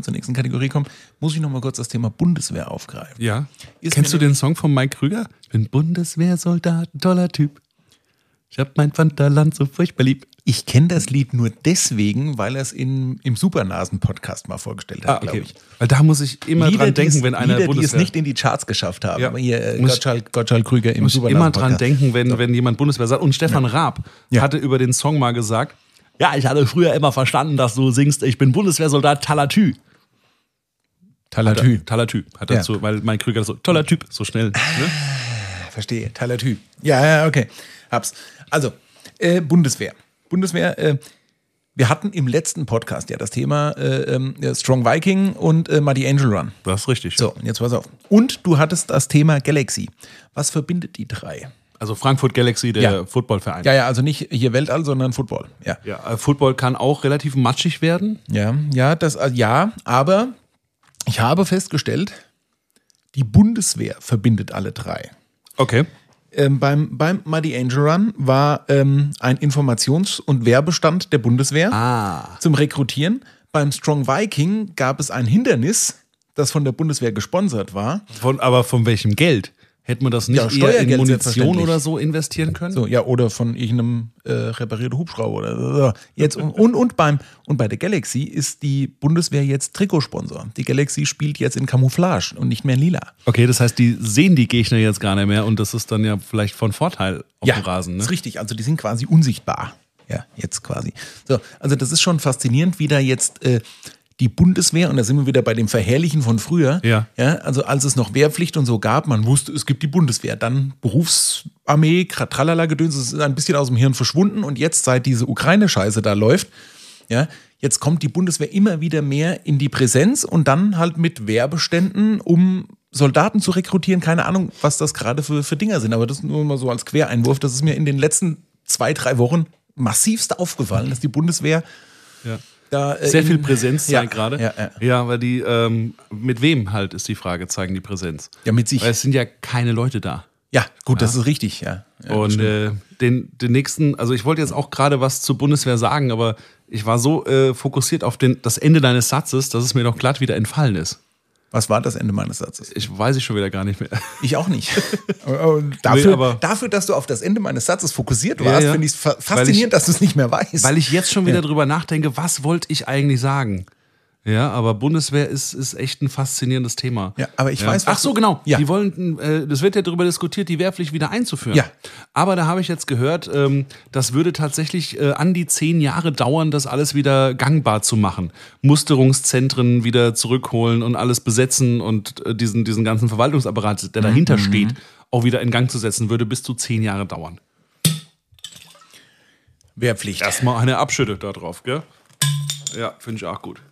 muss ich noch mal kurz das Thema Bundeswehr aufgreifen. Ja. Kennst du den Song von Mike Krüger? Ich bin Bundeswehrsoldat, ein toller Typ. Ich hab mein Vaterland so furchtbar lieb. Ich kenne das Lied nur deswegen, weil er es im Supernasen-Podcast mal vorgestellt hat, glaube ich. Weil da muss ich immer dran denken, wenn einer Bundeswehr... die es nicht in die Charts geschafft haben. Ja. Aber hier Gottschalk Krüger im Supernasen-Podcast. Immer dran denken, wenn jemand Bundeswehr sagt. Und Stefan Raab hatte über den Song mal gesagt, ja, ich hatte früher immer verstanden, dass du singst, ich bin Bundeswehrsoldat, Talatü. Talatü. Hat dazu, weil Mike Krüger so, toller Typ, so schnell. Ne? Verstehe, Talatü. Ja, okay. Hab's. Also, Bundeswehr, wir hatten im letzten Podcast ja das Thema Strong Viking und Muddy Angel Run. Das ist richtig. So, jetzt pass auf. Und du hattest das Thema Galaxy. Was verbindet die drei? Also Frankfurt Galaxy, der Footballverein. Ja, also nicht hier Weltall, sondern Football. Ja, Football kann auch relativ matschig werden. Ja, aber ich habe festgestellt, die Bundeswehr verbindet alle drei. Okay. Beim Muddy Angel Run war ein Informations- und Werbestand der Bundeswehr zum Rekrutieren. Beim Strong Viking gab es ein Hindernis, das von der Bundeswehr gesponsert war. Aber von welchem Geld? Hätte man das nicht Ja, eher in Steuergeld Munition selbstverständlich. oder so investieren können? So, ja, oder von irgendeinem reparierten Hubschrauber oder so. Jetzt, und bei der Galaxy ist die Bundeswehr jetzt Trikotsponsor. Die Galaxy spielt jetzt in Camouflage und nicht mehr in lila. Okay, das heißt, die sehen die Gegner jetzt gar nicht mehr und das ist dann ja vielleicht von Vorteil auf dem Rasen. Ne? Ist richtig. Also die sind quasi unsichtbar. Ja, jetzt quasi. So, also das ist schon faszinierend, wie da jetzt die Bundeswehr, und da sind wir wieder bei dem Verherrlichen von früher, Ja. Also als es noch Wehrpflicht und so gab, man wusste, es gibt die Bundeswehr, dann Berufsarmee, Tralala-Gedöns, es ist ein bisschen aus dem Hirn verschwunden und jetzt, seit diese Ukraine-Scheiße da läuft, ja, jetzt kommt die Bundeswehr immer wieder mehr in die Präsenz und dann halt mit Werbeständen, um Soldaten zu rekrutieren, keine Ahnung, was das gerade für Dinger sind, aber das nur mal so als Quereinwurf, das ist mir in den letzten 2-3 Wochen massivst aufgefallen, dass die Bundeswehr da Sehr viel Präsenz zeigt gerade. Ja. Weil die, mit wem halt ist die Frage, zeigen die Präsenz. Ja, mit sich. Weil es sind ja keine Leute da. Ja, gut, das ist richtig, ja. Und den nächsten, also ich wollte jetzt auch gerade was zur Bundeswehr sagen, aber ich war so fokussiert auf das Ende deines Satzes, dass es mir doch glatt wieder entfallen ist. Was war das Ende meines Satzes? Weiß ich schon wieder gar nicht mehr. Ich auch nicht. Dafür, dass du auf das Ende meines Satzes fokussiert warst, finde ich es faszinierend, dass du es nicht mehr weißt. Weil ich jetzt schon wieder drüber nachdenke, was wollte ich eigentlich sagen? Ja, aber Bundeswehr ist echt ein faszinierendes Thema. Ja, aber ich weiß, Ach so, genau. Ja. Die wollen, das wird ja darüber diskutiert, die Wehrpflicht wieder einzuführen. Ja. Aber da habe ich jetzt gehört, das würde tatsächlich an die 10 Jahre dauern, das alles wieder gangbar zu machen. Musterungszentren wieder zurückholen und alles besetzen und diesen ganzen Verwaltungsapparat, der dahinter steht, auch wieder in Gang zu setzen, würde bis zu 10 Jahre dauern. Wehrpflicht. Erstmal eine Abschütte da drauf, gell? Ja, finde ich auch gut.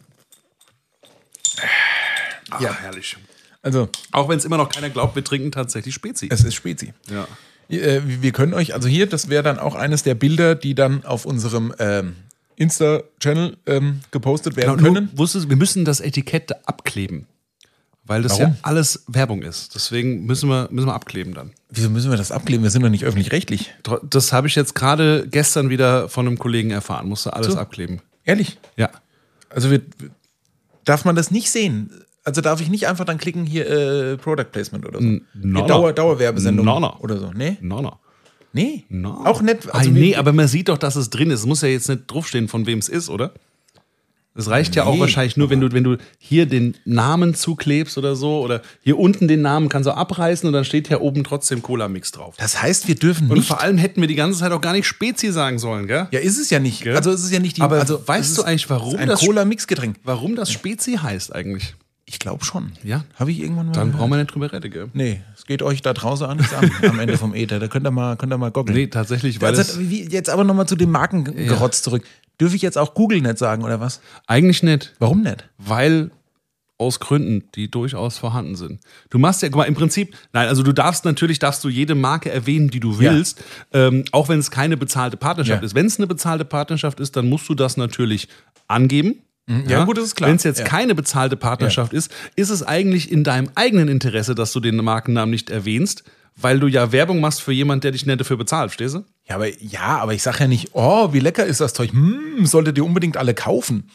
Ja, herrlich. Also, auch wenn es immer noch keiner glaubt, wir trinken tatsächlich Spezi. Es ist Spezi. Ja. Wir können euch, also hier, das wäre dann auch eines der Bilder, die dann auf unserem Insta-Channel gepostet werden können. Wusstest, wir müssen das Etikett abkleben. Weil das ja alles Werbung ist. Deswegen müssen wir abkleben dann. Wieso müssen wir das abkleben? Wir sind doch nicht öffentlich-rechtlich. Das habe ich jetzt gerade gestern wieder von einem Kollegen erfahren. Musste alles abkleben. Ehrlich? Ja. Also darf man das nicht sehen? Also darf ich nicht einfach dann klicken, hier Product Placement oder so? Dauerwerbesendung oder so? Nee? Nee? Auch nicht? Also aber man sieht doch, dass es drin ist. Es muss ja jetzt nicht draufstehen, von wem es ist, oder? Es reicht ja auch wahrscheinlich nur, wenn du hier den Namen zuklebst oder so. Oder hier unten den Namen kannst du abreißen und dann steht hier oben trotzdem Cola-Mix drauf. Das heißt, wir dürfen und nicht... vor allem hätten wir die ganze Zeit auch gar nicht Spezi sagen sollen, gell? Ja, ist es ja nicht. Gell? Also es ist ja nicht die... Aber also, weißt du eigentlich, warum ein Cola-Mix-Getränk? Warum das Spezi heißt eigentlich? Ich glaube schon. Ja. Habe ich irgendwann mal... Dann brauchen wir nicht drüber reden, gell? Nee, es geht euch da draußen an, am Ende vom Äther. Da könnt ihr mal goggeln. Nee, tatsächlich, weil jetzt aber nochmal zu dem Markengerotz zurück. Dürfe ich jetzt auch Google nicht sagen, oder was? Eigentlich nicht. Warum nicht? Weil aus Gründen, die durchaus vorhanden sind. Du machst ja, guck mal, im Prinzip, also du darfst jede Marke erwähnen, die du willst, auch wenn es keine bezahlte Partnerschaft ist. Wenn es eine bezahlte Partnerschaft ist, dann musst du das natürlich angeben. Ja, gut, das ist klar. Wenn es jetzt keine bezahlte Partnerschaft ist es eigentlich in deinem eigenen Interesse, dass du den Markennamen nicht erwähnst, weil du ja Werbung machst für jemanden, der dich nicht dafür bezahlt, verstehst du? Ja, aber ich sag ja nicht, oh, wie lecker ist das Zeug, solltet ihr unbedingt alle kaufen.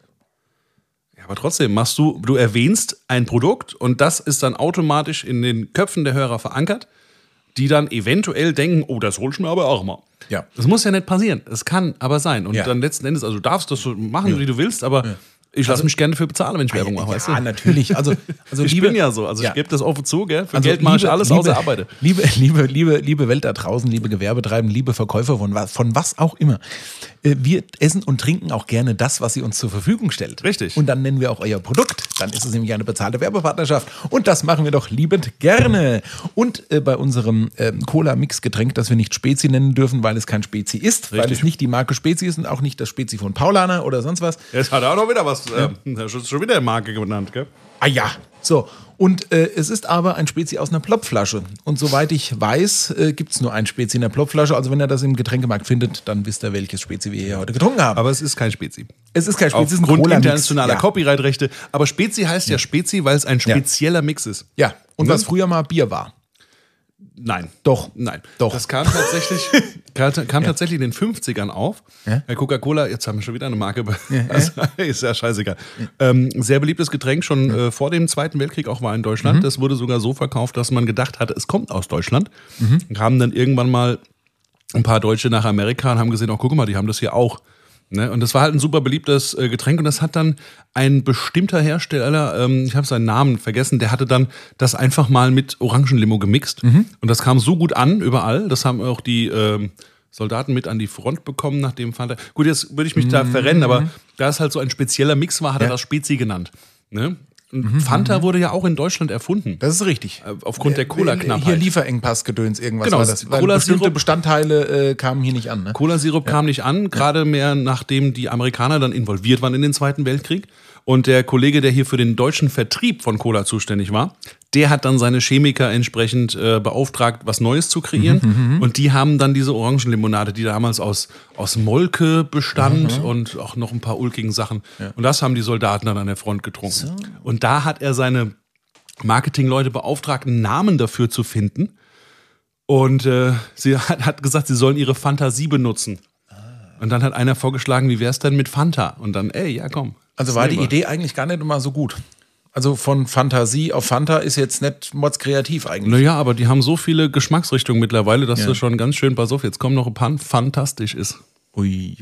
Ja, aber trotzdem du erwähnst ein Produkt und das ist dann automatisch in den Köpfen der Hörer verankert, die dann eventuell denken, oh, das hol ich mir aber auch mal. Ja. Das muss ja nicht passieren, es kann aber sein. Und dann letzten Endes, also du darfst das so machen, wie du willst, aber ich lasse mich gerne dafür bezahlen, wenn ich Werbung mache, weißt du? Ja, natürlich. Also ich bin ja so, ich gebe das offen zu, gell? Für Geld mache ich alles außer Arbeite. Liebe Welt da draußen, liebe Gewerbetreibende, liebe Verkäufer von was auch immer. Wir essen und trinken auch gerne das, was sie uns zur Verfügung stellt. Richtig. Und dann nennen wir auch euer Produkt. Dann ist es nämlich eine bezahlte Werbepartnerschaft. Und das machen wir doch liebend gerne. Und bei unserem Cola-Mix-Getränk, das wir nicht Spezi nennen dürfen, weil es kein Spezi ist, weil es nicht die Marke Spezi ist und auch nicht das Spezi von Paulaner oder sonst was. Jetzt hat er auch noch wieder was, schon wieder eine Marke genannt, gell? Ah ja, so. Und es ist aber ein Spezi aus einer Plopflasche. Und soweit ich weiß, gibt es nur ein Spezi in der Plopflasche. Also wenn ihr das im Getränkemarkt findet, dann wisst ihr, welches Spezi wir hier heute getrunken haben. Aber es ist kein Spezi. Es ist kein Spezi, es ist ein Aufgrund Cola-Mix. internationaler Copyright-Rechte. Aber Spezi heißt ja Spezi, weil es ein spezieller Mix ist. Ja, und was früher mal Bier war. Nein. Doch. Nein. Doch. Das kam tatsächlich, tatsächlich in den 50ern auf. Ja? Coca-Cola, jetzt haben wir schon wieder eine Marke. Also, ist ja scheißegal. Sehr beliebtes Getränk, schon vor dem Zweiten Weltkrieg auch war in Deutschland. Das wurde sogar so verkauft, dass man gedacht hatte, es kommt aus Deutschland. Kamen dann irgendwann mal ein paar Deutsche nach Amerika und haben gesehen, oh, guck mal, die haben das hier auch. Ne? Und das war halt ein super beliebtes Getränk und das hat dann ein bestimmter Hersteller, ich habe seinen Namen vergessen, der hatte dann das einfach mal mit Orangenlimo gemixt und das kam so gut an überall, das haben auch die Soldaten mit an die Front bekommen, nachdem Fanta, gut, jetzt würde ich mich da verrennen, aber da es halt so ein spezieller Mix war, hat er das Spezi genannt. Ne? Und Fanta wurde ja auch in Deutschland erfunden. Das ist richtig. Aufgrund der Cola-Knappheit. Hier Lieferengpass-Gedöns, irgendwas Genau, war das. Weil Cola-Sirup- bestimmte Bestandteile kamen hier nicht an. Ne? Cola-Sirup kam nicht an, gerade mehr nachdem die Amerikaner dann involviert waren in den Zweiten Weltkrieg. Und der Kollege, der hier für den deutschen Vertrieb von Cola zuständig war, der hat dann seine Chemiker entsprechend beauftragt, was Neues zu kreieren. Und die haben dann diese Orangenlimonade, die damals aus Molke bestand und auch noch ein paar ulkigen Sachen. Ja. Und das haben die Soldaten dann an der Front getrunken. So. Und da hat er seine Marketingleute beauftragt, einen Namen dafür zu finden. Und sie hat gesagt, sie sollen ihre Fantasie benutzen. Und dann hat einer vorgeschlagen, wie wär's denn mit Fanta? Und dann, ja komm. Also war die Idee eigentlich gar nicht immer so gut. Also von Fantasie auf Fanta ist jetzt nicht kreativ eigentlich. Naja, aber die haben so viele Geschmacksrichtungen mittlerweile, dass du schon ganz schön, pass auf, jetzt kommt noch ein Pan, fantastisch ist. Ui.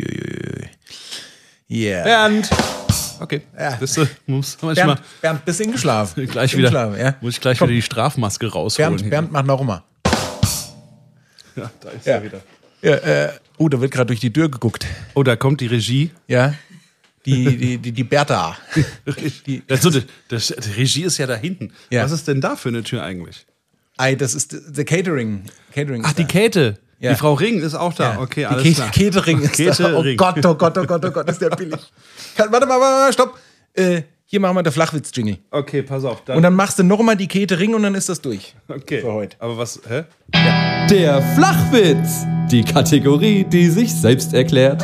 Yeah. Bernd! Okay, bist du, muss manchmal... Bernd, bisschen geschlafen. Gleich wieder, muss ich gleich wieder die Strafmaske rausholen. Bernd, mach noch mal. Ja, da ist er wieder. Ja, da wird gerade durch die Tür geguckt. Oh, da kommt die Regie. Ja. Die Bertha. Die Regie ist ja da hinten. Ja. Was ist denn da für eine Tür eigentlich? Das ist der Catering. Ach, die Käthe. Ja. Die Frau Ring ist auch da. Ja. Okay, alles klar. Catering ist da. Oh Gott, ist der billig. Warte mal, stopp. Hier machen wir den Flachwitz-Jingle. Okay, pass auf. Und dann machst du nochmal die Catering und dann ist das durch. Okay. Für heute. Aber was, hä? Ja. Der Flachwitz. Die Kategorie, die sich selbst erklärt.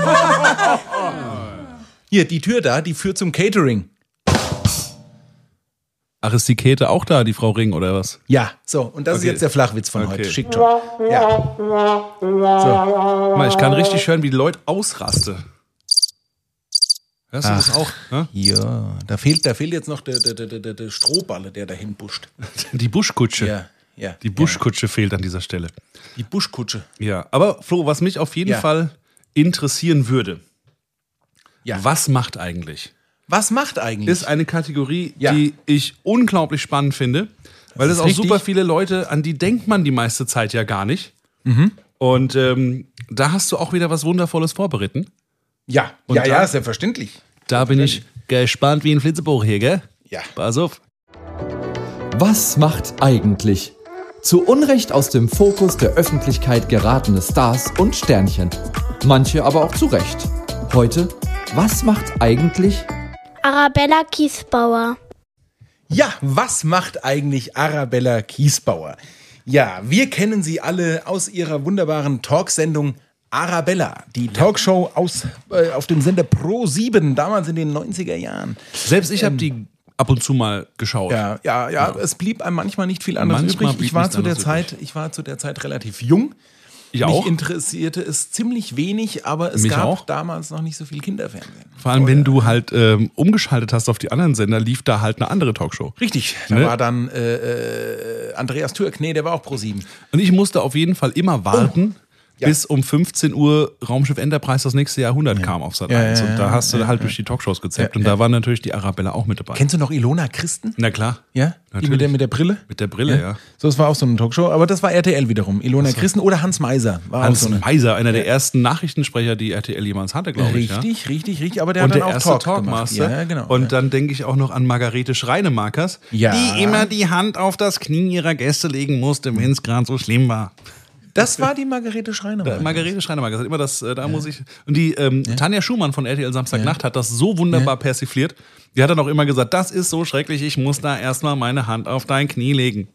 Hier, die Tür da, die führt zum Catering. Ach, ist die Käthe auch da, die Frau Ring, oder was? Ja, so. Und das ist jetzt der Flachwitz von heute. Schickt schon. Ja. So. Mal, ich kann richtig hören, wie die Leute ausrasten. Hörst du das auch? Ne? Ja, da fehlt jetzt noch der Strohballe, der dahin buscht. Die Buschkutsche. Ja. Die Buschkutsche fehlt an dieser Stelle. Die Buschkutsche. Ja, aber Flo, was mich auf jeden Fall interessieren würde, was macht eigentlich? Was macht eigentlich? Ist eine Kategorie, die ich unglaublich spannend finde, weil es auch super viele Leute, an die denkt man die meiste Zeit ja gar nicht. Und da hast du auch wieder was Wundervolles vorbereitet. Ja, selbstverständlich. Da bin ich gespannt wie ein Flitzebogen hier, gell? Ja. Pass auf. Was macht eigentlich? Zu Unrecht aus dem Fokus der Öffentlichkeit geratene Stars und Sternchen. Manche aber auch zu Recht. Heute, was macht eigentlich Arabella Kiesbauer? Ja, was macht eigentlich Arabella Kiesbauer? Ja, wir kennen sie alle aus ihrer wunderbaren Talksendung Arabella, die Talkshow auf dem Sender Pro7, damals in den 90er Jahren. Selbst ich habe die ab und zu mal geschaut. Ja, es blieb einem manchmal nicht viel anderes übrig. Ich war zu der Zeit relativ jung. Mich interessierte es ziemlich wenig, aber es gab damals noch nicht so viel Kinderfernsehen. Vor allem, wenn du halt umgeschaltet hast auf die anderen Sender, lief da halt eine andere Talkshow. Richtig, da war dann Andreas Türk, der war auch Pro7. Und ich musste auf jeden Fall immer warten, bis um 15 Uhr Raumschiff Enterprise das nächste Jahrhundert kam auf Sat 1. Und da hast du halt durch die Talkshows gezappt. Und da war natürlich die Arabella auch mit dabei. Kennst du noch Ilona Christen? Na klar. Ja? Natürlich. Die mit der Brille? Mit der Brille, ja. So, das war auch so eine Talkshow. Aber das war RTL wiederum. Ilona Christen oder Hans Meiser. Hans Meiser, einer der ersten Nachrichrichtensprecher, die RTL jemals hatte, glaube ich. Richtig. Aber der hat dann auch Talkmaster. Ja, genau. Und dann denke ich auch noch an Margarete Schreinemakers, die immer die Hand auf das Knie ihrer Gäste legen musste, wenn es gerade so schlimm war. Das war die Margarete Schreinemakers. Margarete Schreinemakers hat immer das, muss ich. Und die Tanja Schumann von RTL Samstagnacht hat das so wunderbar persifliert. Die hat dann auch immer gesagt, das ist so schrecklich, ich muss da erstmal meine Hand auf dein Knie legen.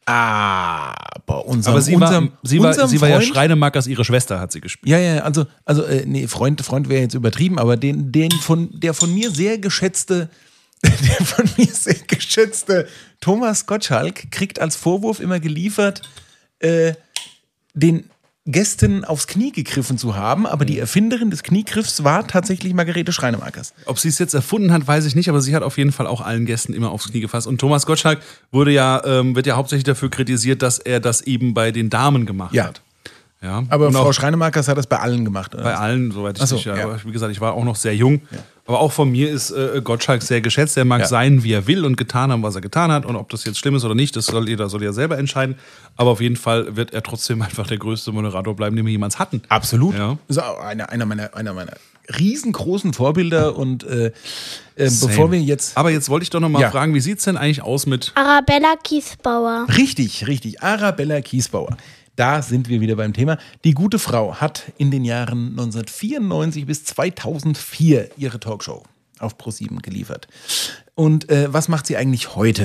Aber sie war ja Schreinemakers, ihre Schwester hat sie gespielt. Ja, also Freund wäre jetzt übertrieben, aber der von mir sehr geschätzte Thomas Gottschalk kriegt als Vorwurf immer geliefert, den Gästen aufs Knie gegriffen zu haben, aber die Erfinderin des Kniegriffs war tatsächlich Margarete Schreinemakers. Ob sie es jetzt erfunden hat, weiß ich nicht, aber sie hat auf jeden Fall auch allen Gästen immer aufs Knie gefasst. Und Thomas Gottschalk wird ja hauptsächlich dafür kritisiert, dass er das eben bei den Damen gemacht hat. Ja. Aber und Frau Schreinemakers hat das bei allen gemacht. Oder? Bei allen, soweit ich nicht. Ja. Aber wie gesagt, ich war auch noch sehr jung. Ja. Aber auch von mir ist Gottschalk sehr geschätzt. Er mag sein, wie er will und getan haben, was er getan hat. Und ob das jetzt schlimm ist oder nicht, das soll jeder selber entscheiden. Aber auf jeden Fall wird er trotzdem einfach der größte Moderator bleiben, den wir jemals hatten. Absolut. Ja. Das ist auch einer meiner riesengroßen Vorbilder. Und bevor wir jetzt... Aber jetzt wollte ich doch noch mal fragen, wie sieht es denn eigentlich aus mit... Arabella Kiesbauer. Richtig. Arabella Kiesbauer. Da sind wir wieder beim Thema. Die gute Frau hat in den Jahren 1994 bis 2004 ihre Talkshow auf ProSieben geliefert. Und was macht sie eigentlich heute?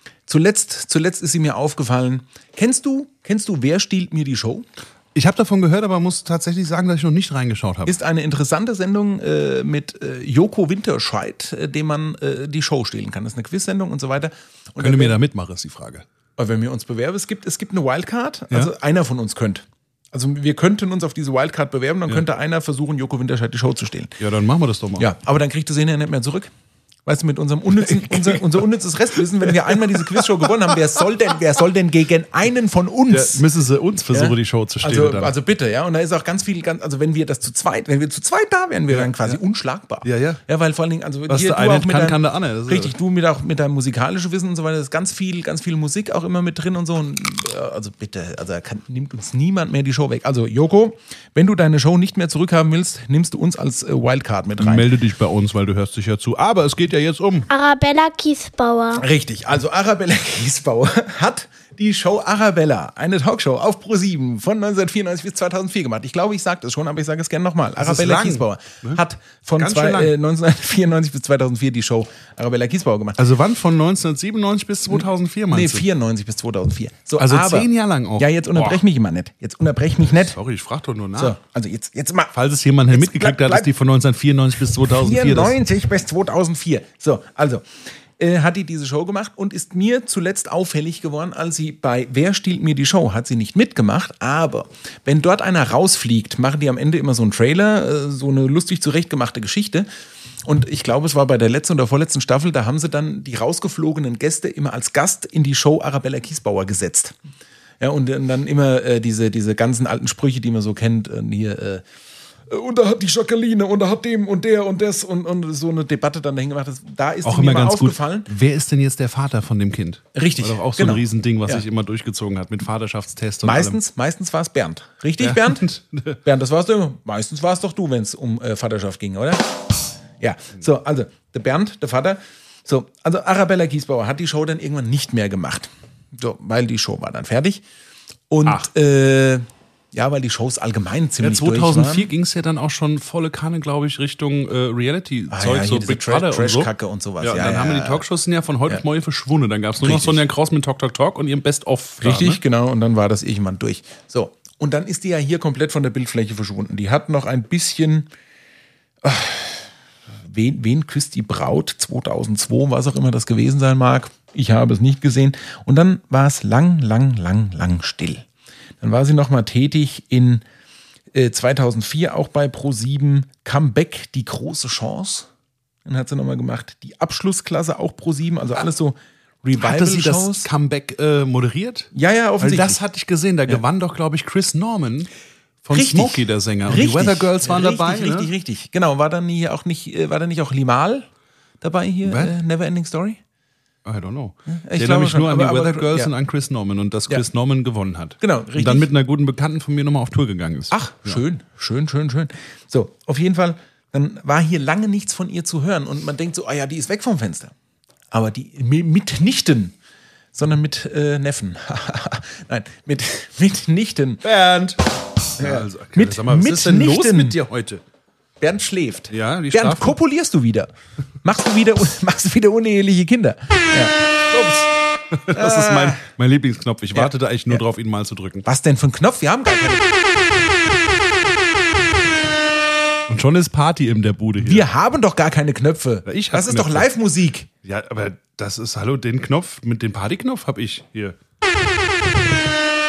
Zuletzt ist sie mir aufgefallen. Kennst du Wer stiehlt mir die Show? Ich habe davon gehört, aber muss tatsächlich sagen, dass ich noch nicht reingeschaut habe. Ist eine interessante Sendung mit Joko Winterscheid, dem man die Show stehlen kann. Das ist eine Quiz-Sendung und so weiter. Und Können wir da mitmachen, ist die Frage. Wenn wir uns bewerben, es gibt eine Wildcard, also einer von uns könnte. Also wir könnten uns auf diese Wildcard bewerben, dann könnte einer versuchen, Joko Winterscheid die Show zu stehlen. Ja, dann machen wir das doch mal. Ja, aber dann kriegt du sie ja nicht mehr zurück. Weißt du, mit unserem unser unnützes Restwissen, wenn wir einmal diese Quizshow gewonnen haben, wer soll denn gegen einen von uns? Ja, müssen sie uns versuchen, die Show zu stehlen. Also bitte, ja. Und da ist auch ganz viel, also wenn wir zu zweit da wären, wir dann quasi unschlagbar. Ja. Ja, weil vor allen Dingen, also was hier, der eine kann der andere. Richtig, du mit deinem musikalischen Wissen und so weiter, das ist ganz viel Musik auch immer mit drin und so. Und, also bitte, nimmt uns niemand mehr die Show weg. Also Joko, wenn du deine Show nicht mehr zurückhaben willst, nimmst du uns als Wildcard mit rein. Melde dich bei uns, weil du hörst dich ja zu. Aber es geht ja jetzt um Arabella Kiesbauer. Richtig, also Arabella Kiesbauer hat die Show Arabella, eine Talkshow auf ProSieben von 1994 bis 2004 gemacht. Ich glaube, ich sage das schon, aber ich sage es gerne nochmal. Arabella Kiesbauer hat von 1994 bis 2004 die Show Arabella Kiesbauer gemacht. Also wann? Von 1997 bis 2004 meinst du? 94 bis 2004. So, also aber, 10 Jahre lang auch. Ja, jetzt unterbrech mich immer nicht. Sorry, ich frage doch nur nach. So, also jetzt mal. Falls es jemand mitgekriegt hat, ist die von 1994 bis 2004. 94 bis 2004. So, also hat die diese Show gemacht und ist mir zuletzt auffällig geworden, als sie bei Wer stiehlt mir die Show, hat sie nicht mitgemacht, aber wenn dort einer rausfliegt, machen die am Ende immer so einen Trailer, so eine lustig zurechtgemachte Geschichte. Und ich glaube, es war bei der letzten oder vorletzten Staffel, da haben sie dann die rausgeflogenen Gäste immer als Gast in die Show Arabella Kiesbauer gesetzt. Ja, und dann immer diese ganzen alten Sprüche, die man so kennt, hier und da hat die Jacqueline und da hat dem und der und das und so eine Debatte dann dahin gemacht. Da ist auch mir immer mal ganz aufgefallen. Gut. Wer ist denn jetzt der Vater von dem Kind? Richtig. War doch auch so ein Riesending, was sich immer durchgezogen hat mit Vaterschaftstest und Meistens war es Bernd. Richtig, Bernd? Bernd, das warst du. Meistens war es doch du, wenn es um Vaterschaft ging, oder? Ja, so, also der Bernd, der Vater. So, also Arabella Kiesbauer hat die Show dann irgendwann nicht mehr gemacht. So, weil die Show war dann fertig. Und ja, weil die Shows allgemein ziemlich durch waren. 2004 ging es ja dann auch schon volle Kanne, glaube ich, Richtung Reality-Zeug, so Big Brother und so. Trash-Kacke und sowas. Ja, und dann haben wir die Talkshows sind ja von heute auf morgen verschwunden. Dann gab es nur noch Sonja Kraus mit Talk Talk Talk und ihrem Best-of. Richtig, ne? Genau. Und dann war das irgendwann durch. So, und dann ist die ja hier komplett von der Bildfläche verschwunden. Die hat noch ein bisschen... Wen küsst die Braut 2002, was auch immer das gewesen sein mag. Ich habe es nicht gesehen. Und dann war es lang still. Dann war sie nochmal tätig in 2004 auch bei ProSieben. Comeback, die große Chance. Dann hat sie nochmal gemacht. Die Abschlussklasse auch ProSieben. Also alles so Revival-Shows. Hatte sie das Comeback moderiert? Ja, offensichtlich. Weil das hatte ich gesehen. Da gewann doch, glaube ich, Chris Norman von Smokey, der Sänger. Und die Weather Girls waren dabei. Richtig. Genau. War da nicht auch Limahl dabei hier? Neverending Story? I don't know. Ich erinnere mich nur an die aber Weather Girls und an Chris Norman und dass Chris Norman gewonnen hat. Genau, richtig. Und dann mit einer guten Bekannten von mir nochmal auf Tour gegangen ist. Ach, schön. So, auf jeden Fall, dann war hier lange nichts von ihr zu hören und man denkt so, die ist weg vom Fenster. Aber die mitnichten, sondern mit Neffen. Nein, mit Nichten. Bernd! Ja, also, okay, sag mal, was ist denn los mit dir heute? Bernd schläft. Ja, die Bernd, kopulierst du wieder? Machst du wieder uneheliche Kinder? Ja. Ups. Das ist mein Lieblingsknopf. Ich warte da eigentlich nur drauf, ihn mal zu drücken. Was denn für ein Knopf? Wir haben gar keine. Und schon ist Party in der Bude hier. Wir haben doch gar keine Knöpfe. Ich hab das ist Knöpfe. doch Live-Musik. Ja, aber das ist, hallo, den Party-Knopf habe ich hier. Ach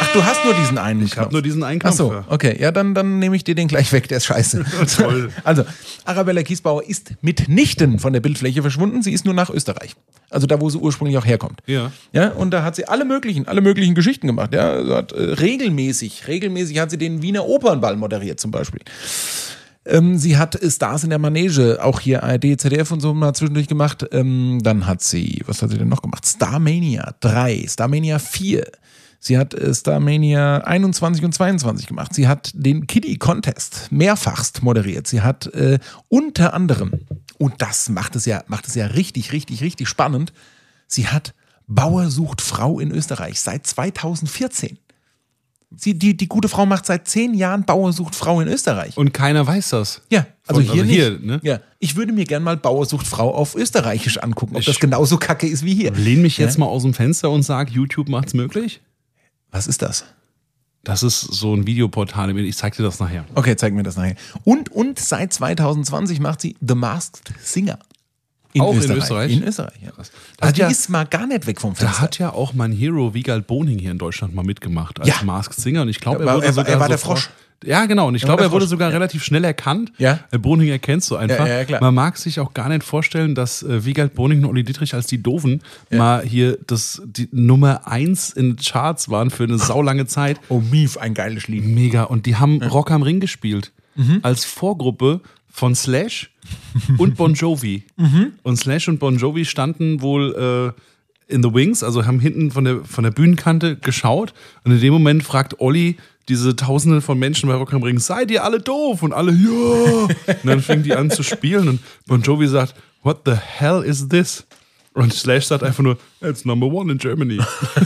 Ach, du hast nur diesen einen Ich habe nur diesen einen Ach Knopf. so, ja. okay. Ja, dann nehme ich dir den gleich weg, der ist scheiße. Toll. Also, Arabella Kiesbauer ist mitnichten von der Bildfläche verschwunden. Sie ist nur nach Österreich. Also da, wo sie ursprünglich auch herkommt. Ja. Ja, und da hat sie alle möglichen Geschichten gemacht. Ja, also hat regelmäßig hat sie den Wiener Opernball moderiert zum Beispiel. Sie hat Stars in der Manege, auch hier ARD, ZDF und so mal zwischendurch gemacht. Dann hat sie, was hat sie denn noch gemacht? Starmania 3, Starmania 4. Sie hat Starmania 21 und 22 gemacht. Sie hat den Kiddie Contest mehrfachst moderiert. Sie hat unter anderem, und das macht es ja richtig spannend, sie hat Bauer sucht Frau in Österreich seit 2014. Die gute Frau macht seit 10 Jahren Bauer sucht Frau in Österreich. Und keiner weiß das. Ja, also hier nicht. Ne? Ja, ich würde mir gern mal Bauer sucht Frau auf Österreichisch angucken, ob das genauso kacke ist wie hier. Lehn mich jetzt mal aus dem Fenster und sag, YouTube macht's möglich. Was ist das? Das ist so ein Videoportal. Ich zeig dir das nachher. Okay, zeig mir das nachher. Und seit 2020 macht sie The Masked Singer. Auch in Österreich? In Österreich, ja. Also die ist mal gar nicht weg vom Fenster. Da hat ja auch mein Hero Wiegald Boning hier in Deutschland mal mitgemacht als Ja. Masked Singer. Und ich glaube, Er war der Frosch. Ja, genau. Und ich war glaube, der er wurde Frosch. sogar relativ schnell erkannt. Ja. Boning erkennst du einfach. Ja, klar. Man mag sich auch gar nicht vorstellen, dass Wiegald Boning und Olli Dietrich als die Doofen mal hier die Nummer 1 in den Charts waren für eine saulange Zeit. Oh, Mief, ein geiles Lied. Mega. Und die haben Rock am Ring gespielt. Als Vorgruppe von Slash und Bon Jovi. Und Slash und Bon Jovi standen wohl in the wings, also haben hinten von der Bühnenkante geschaut. Und in dem Moment fragt Olli diese Tausende von Menschen bei Rock am Ring, seid ihr alle doof? Und alle, ja. Und dann fingen die an zu spielen und Bon Jovi sagt, what the hell is this? Und Slash sagt einfach nur, it's number 1 in Germany.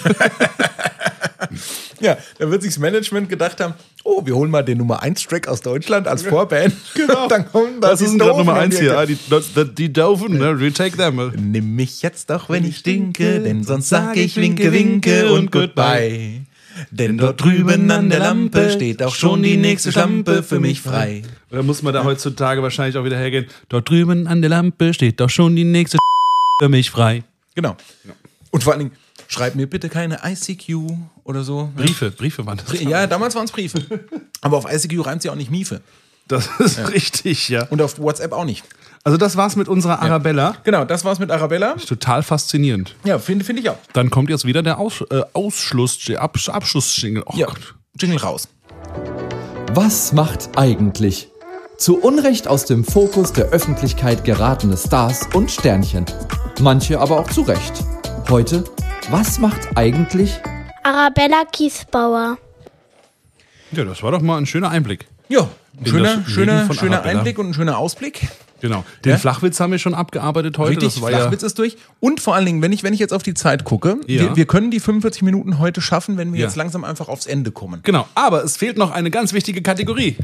Ja, da wird sich das Management gedacht haben, oh, wir holen mal den Nummer 1 Track aus Deutschland als Vorband. Genau. Dann kommen da Was ist denn gerade Nummer 1 hier? Ah, die Doofen, ne? We take them. Nimm mich jetzt doch, wenn ich stinke, denn sonst sag ich winke, winke und goodbye. Denn dort drüben an der Lampe steht auch schon die nächste Schlampe für mich frei. Oder muss man da heutzutage wahrscheinlich auch wieder hergehen? Dort drüben an der Lampe steht doch schon die nächste für mich frei. Genau. Und vor allen Dingen, schreib mir bitte keine ICQ oder so. Briefe waren das. Ja, damals waren es Briefe. Aber auf ICQ reimt sie auch nicht Miefe. Das ist richtig, ja. Und auf WhatsApp auch nicht. Also das war's mit unserer Arabella. Genau, das war's mit Arabella. Total faszinierend. Ja, finde ich auch. Dann kommt jetzt wieder der Abschlussjingle. Oh Ja, Gott. Jingle raus. Was macht eigentlich? Zu Unrecht aus dem Fokus der Öffentlichkeit geratene Stars und Sternchen. Manche aber auch zu Recht. Heute, was macht eigentlich? Arabella Kiesbauer. Ja, das war doch mal ein schöner Einblick. Ja, ein das schöner Leben von Arabella. Einblick und ein schöner Ausblick. Genau. Den Flachwitz haben wir schon abgearbeitet heute. Richtig, Das war Flachwitz ist durch. Und vor allen Dingen, wenn ich jetzt auf die Zeit gucke, Ja. wir können die 45 Minuten heute schaffen, wenn wir Ja. jetzt langsam einfach aufs Ende kommen. Genau, aber es fehlt noch eine ganz wichtige Kategorie.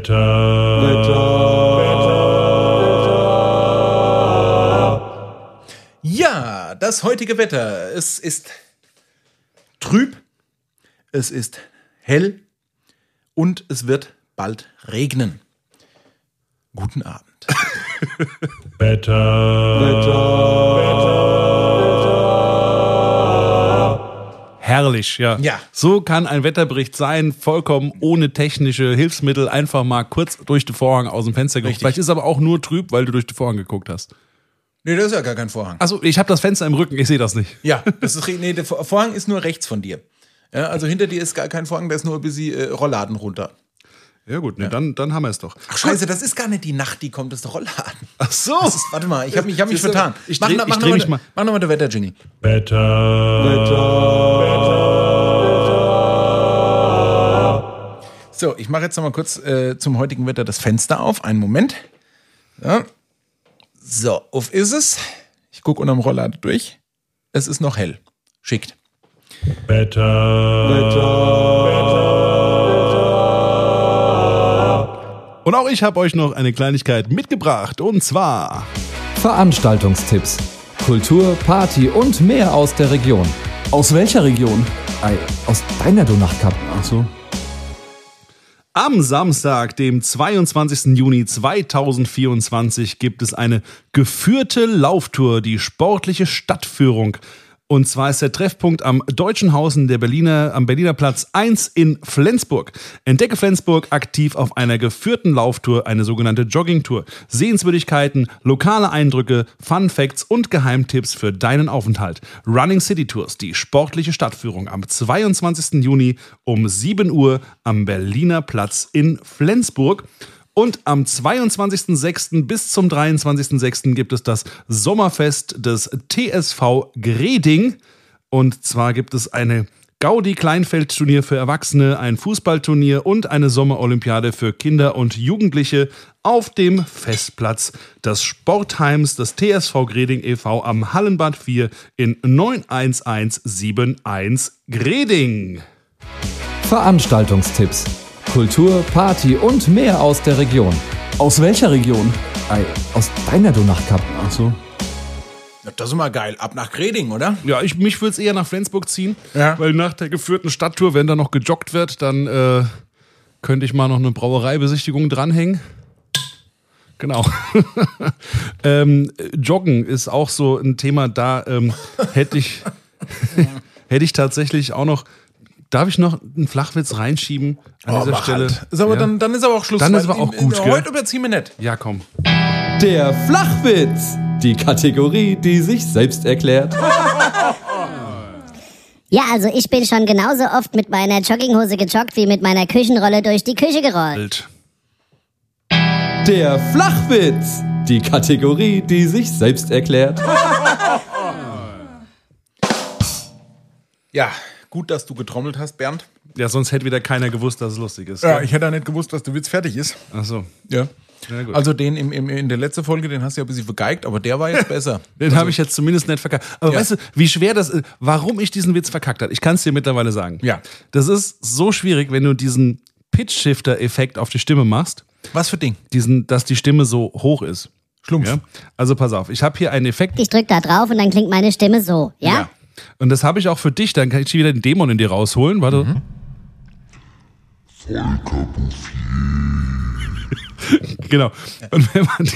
Ja, das heutige Wetter. Es ist trüb, es ist hell und es wird bald regnen. Guten Abend. Herrlich, ja. Ja. So kann ein Wetterbericht sein, vollkommen ohne technische Hilfsmittel, einfach mal kurz durch den Vorhang aus dem Fenster geguckt. Richtig. Vielleicht ist aber auch nur trüb, weil du durch den Vorhang geguckt hast. Nee, das ist ja gar kein Vorhang. Achso, ich habe das Fenster im Rücken, ich sehe das nicht. Ja, das ist, nee, der Vorhang ist nur rechts von dir. Ja, also hinter dir ist gar kein Vorhang, der ist nur ein bisschen Rollladen runter. Ja gut, ne, dann haben wir es doch. Ach scheiße, das ist gar nicht die Nacht, die kommt, das ist der Rollladen. Ach so. Warte mal, ich hab mich Siehst du, vertan. ich dreh mich mal. Mach nochmal der Wetter-Jingle. So, ich mache jetzt nochmal kurz zum heutigen Wetter das Fenster auf. Einen Moment. Ja. So, auf ist es. Ich gucke unterm Rollladen durch. Es ist noch hell. Schickt. Und auch ich habe euch noch eine Kleinigkeit mitgebracht. Und zwar Veranstaltungstipps. Kultur, Party und mehr aus der Region. Aus welcher Region? Aus deiner Donachkap. Ach so. Am Samstag, dem 22. Juni 2024, gibt es eine geführte Lauftour, die sportliche Stadtführung. Und zwar ist der Treffpunkt am Deutschen Haus am Berliner Platz 1 in Flensburg. Entdecke Flensburg aktiv auf einer geführten Lauftour, eine sogenannte Joggingtour. Sehenswürdigkeiten, lokale Eindrücke, Fun Facts und Geheimtipps für deinen Aufenthalt. Running City Tours, die sportliche Stadtführung am 22. Juni um 7 Uhr am Berliner Platz in Flensburg. Und am 22.06. bis zum 23.06. gibt es das Sommerfest des TSV Greding. Und zwar gibt es eine Gaudi-Kleinfeld-Turnier für Erwachsene, ein Fußballturnier und eine Sommerolympiade für Kinder und Jugendliche auf dem Festplatz des Sportheims des TSV Greding e.V. am Hallenbad 4 in 91171 Greding. Veranstaltungstipps. Kultur, Party und mehr aus der Region. Aus welcher Region? Aus deiner, du Nachtkapp. Ach so. Ja, das ist mal geil. Ab nach Greding, oder? Ja, mich würde es eher nach Flensburg ziehen, Ja. weil nach der geführten Stadttour, wenn da noch gejoggt wird, dann könnte ich mal noch eine Brauereibesichtigung dranhängen. Genau. Joggen ist auch so ein Thema, da hätte ich tatsächlich auch noch. Darf ich noch einen Flachwitz reinschieben an dieser mach Stelle? halt. Ist aber Ja? dann ist aber auch Schluss. Dann ist weil aber auch gut, gell? Heute überziehen wir nicht. Ja, komm. Der Flachwitz. Die Kategorie, die sich selbst erklärt. Ja, also ich bin schon genauso oft mit meiner Jogginghose gejoggt wie mit meiner Küchenrolle durch die Küche gerollt. Der Flachwitz. Die Kategorie, die sich selbst erklärt. Ja, gut, dass du getrommelt hast, Bernd. Ja, sonst hätte wieder keiner gewusst, dass es lustig ist. Ja, gell? ich hätte ja nicht gewusst, dass der Witz fertig ist. Ach so. Ja. Ja, gut. Also den in der letzten Folge, den hast du ja ein bisschen vergeigt, aber der war jetzt besser. Den habe ich jetzt zumindest nicht verkackt. Aber Ja. weißt du, wie schwer das ist, warum ich diesen Witz verkackt habe? Ich kann es dir mittlerweile sagen. Ja. Das ist so schwierig, wenn du diesen Pitch-Shifter-Effekt auf die Stimme machst, Was für Ding? dass die Stimme so hoch ist. Schlumpf. Ja? Also pass auf, ich habe hier einen Effekt. Ich drück da drauf und dann klingt meine Stimme so, ja? Und das habe ich auch für dich, dann kann ich wieder den Dämon in dir rausholen. Warte. Genau. Und wenn man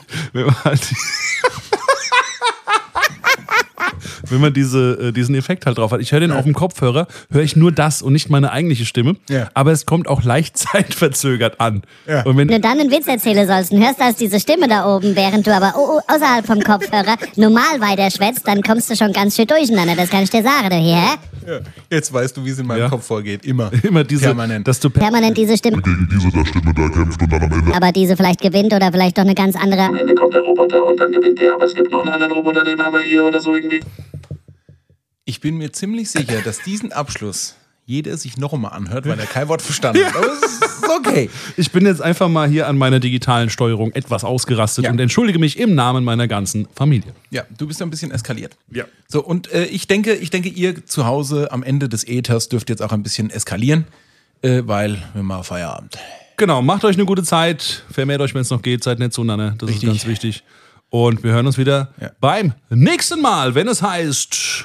diesen Effekt halt drauf hat, ich höre den auf dem Kopfhörer, höre ich nur das und nicht meine eigentliche Stimme, Ja. aber es kommt auch leicht zeitverzögert an. Ja. Und wenn, Wenn du dann einen Witz erzählen sollst und hörst als diese Stimme da oben, während du aber außerhalb vom Kopfhörer normal weiter schwätzt, dann kommst du schon ganz schön durcheinander, das kann ich dir sagen, du hier, hä? Ja. Jetzt weißt du, wie es in meinem Ja. Kopf vorgeht. Immer. immer diese, Permanent. dass du Permanent diese Stimme. gegen diese der Stimme da kämpft und dann am Ende Aber diese vielleicht gewinnt oder vielleicht doch eine ganz andere. Am Ende kommt der Roboter und dann gewinnt der, aber es gibt noch einen anderen Roboter, den haben wir hier oder so irgendwie. Ich bin mir ziemlich sicher, dass diesen Abschluss jeder sich noch einmal anhört, weil er kein Wort verstanden hat. Aber es ist okay. Ich bin jetzt einfach mal hier an meiner digitalen Steuerung etwas ausgerastet Ja. und entschuldige mich im Namen meiner ganzen Familie. Ja, du bist ein bisschen eskaliert. Ja. So, und ich denke, ihr zu Hause am Ende des Äthers dürft jetzt auch ein bisschen eskalieren, weil wir machen Feierabend. Genau, macht euch eine gute Zeit, vermehrt euch, wenn es noch geht, seid nett zueinander, das Richtig. ist ganz wichtig. Und wir hören uns wieder Ja. beim nächsten Mal, wenn es heißt...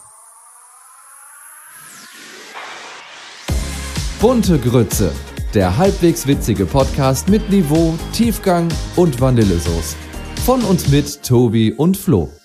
Bunte Grütze. Der halbwegs witzige Podcast mit Niveau, Tiefgang und Vanillesoße. Von und mit Tobi und Flo.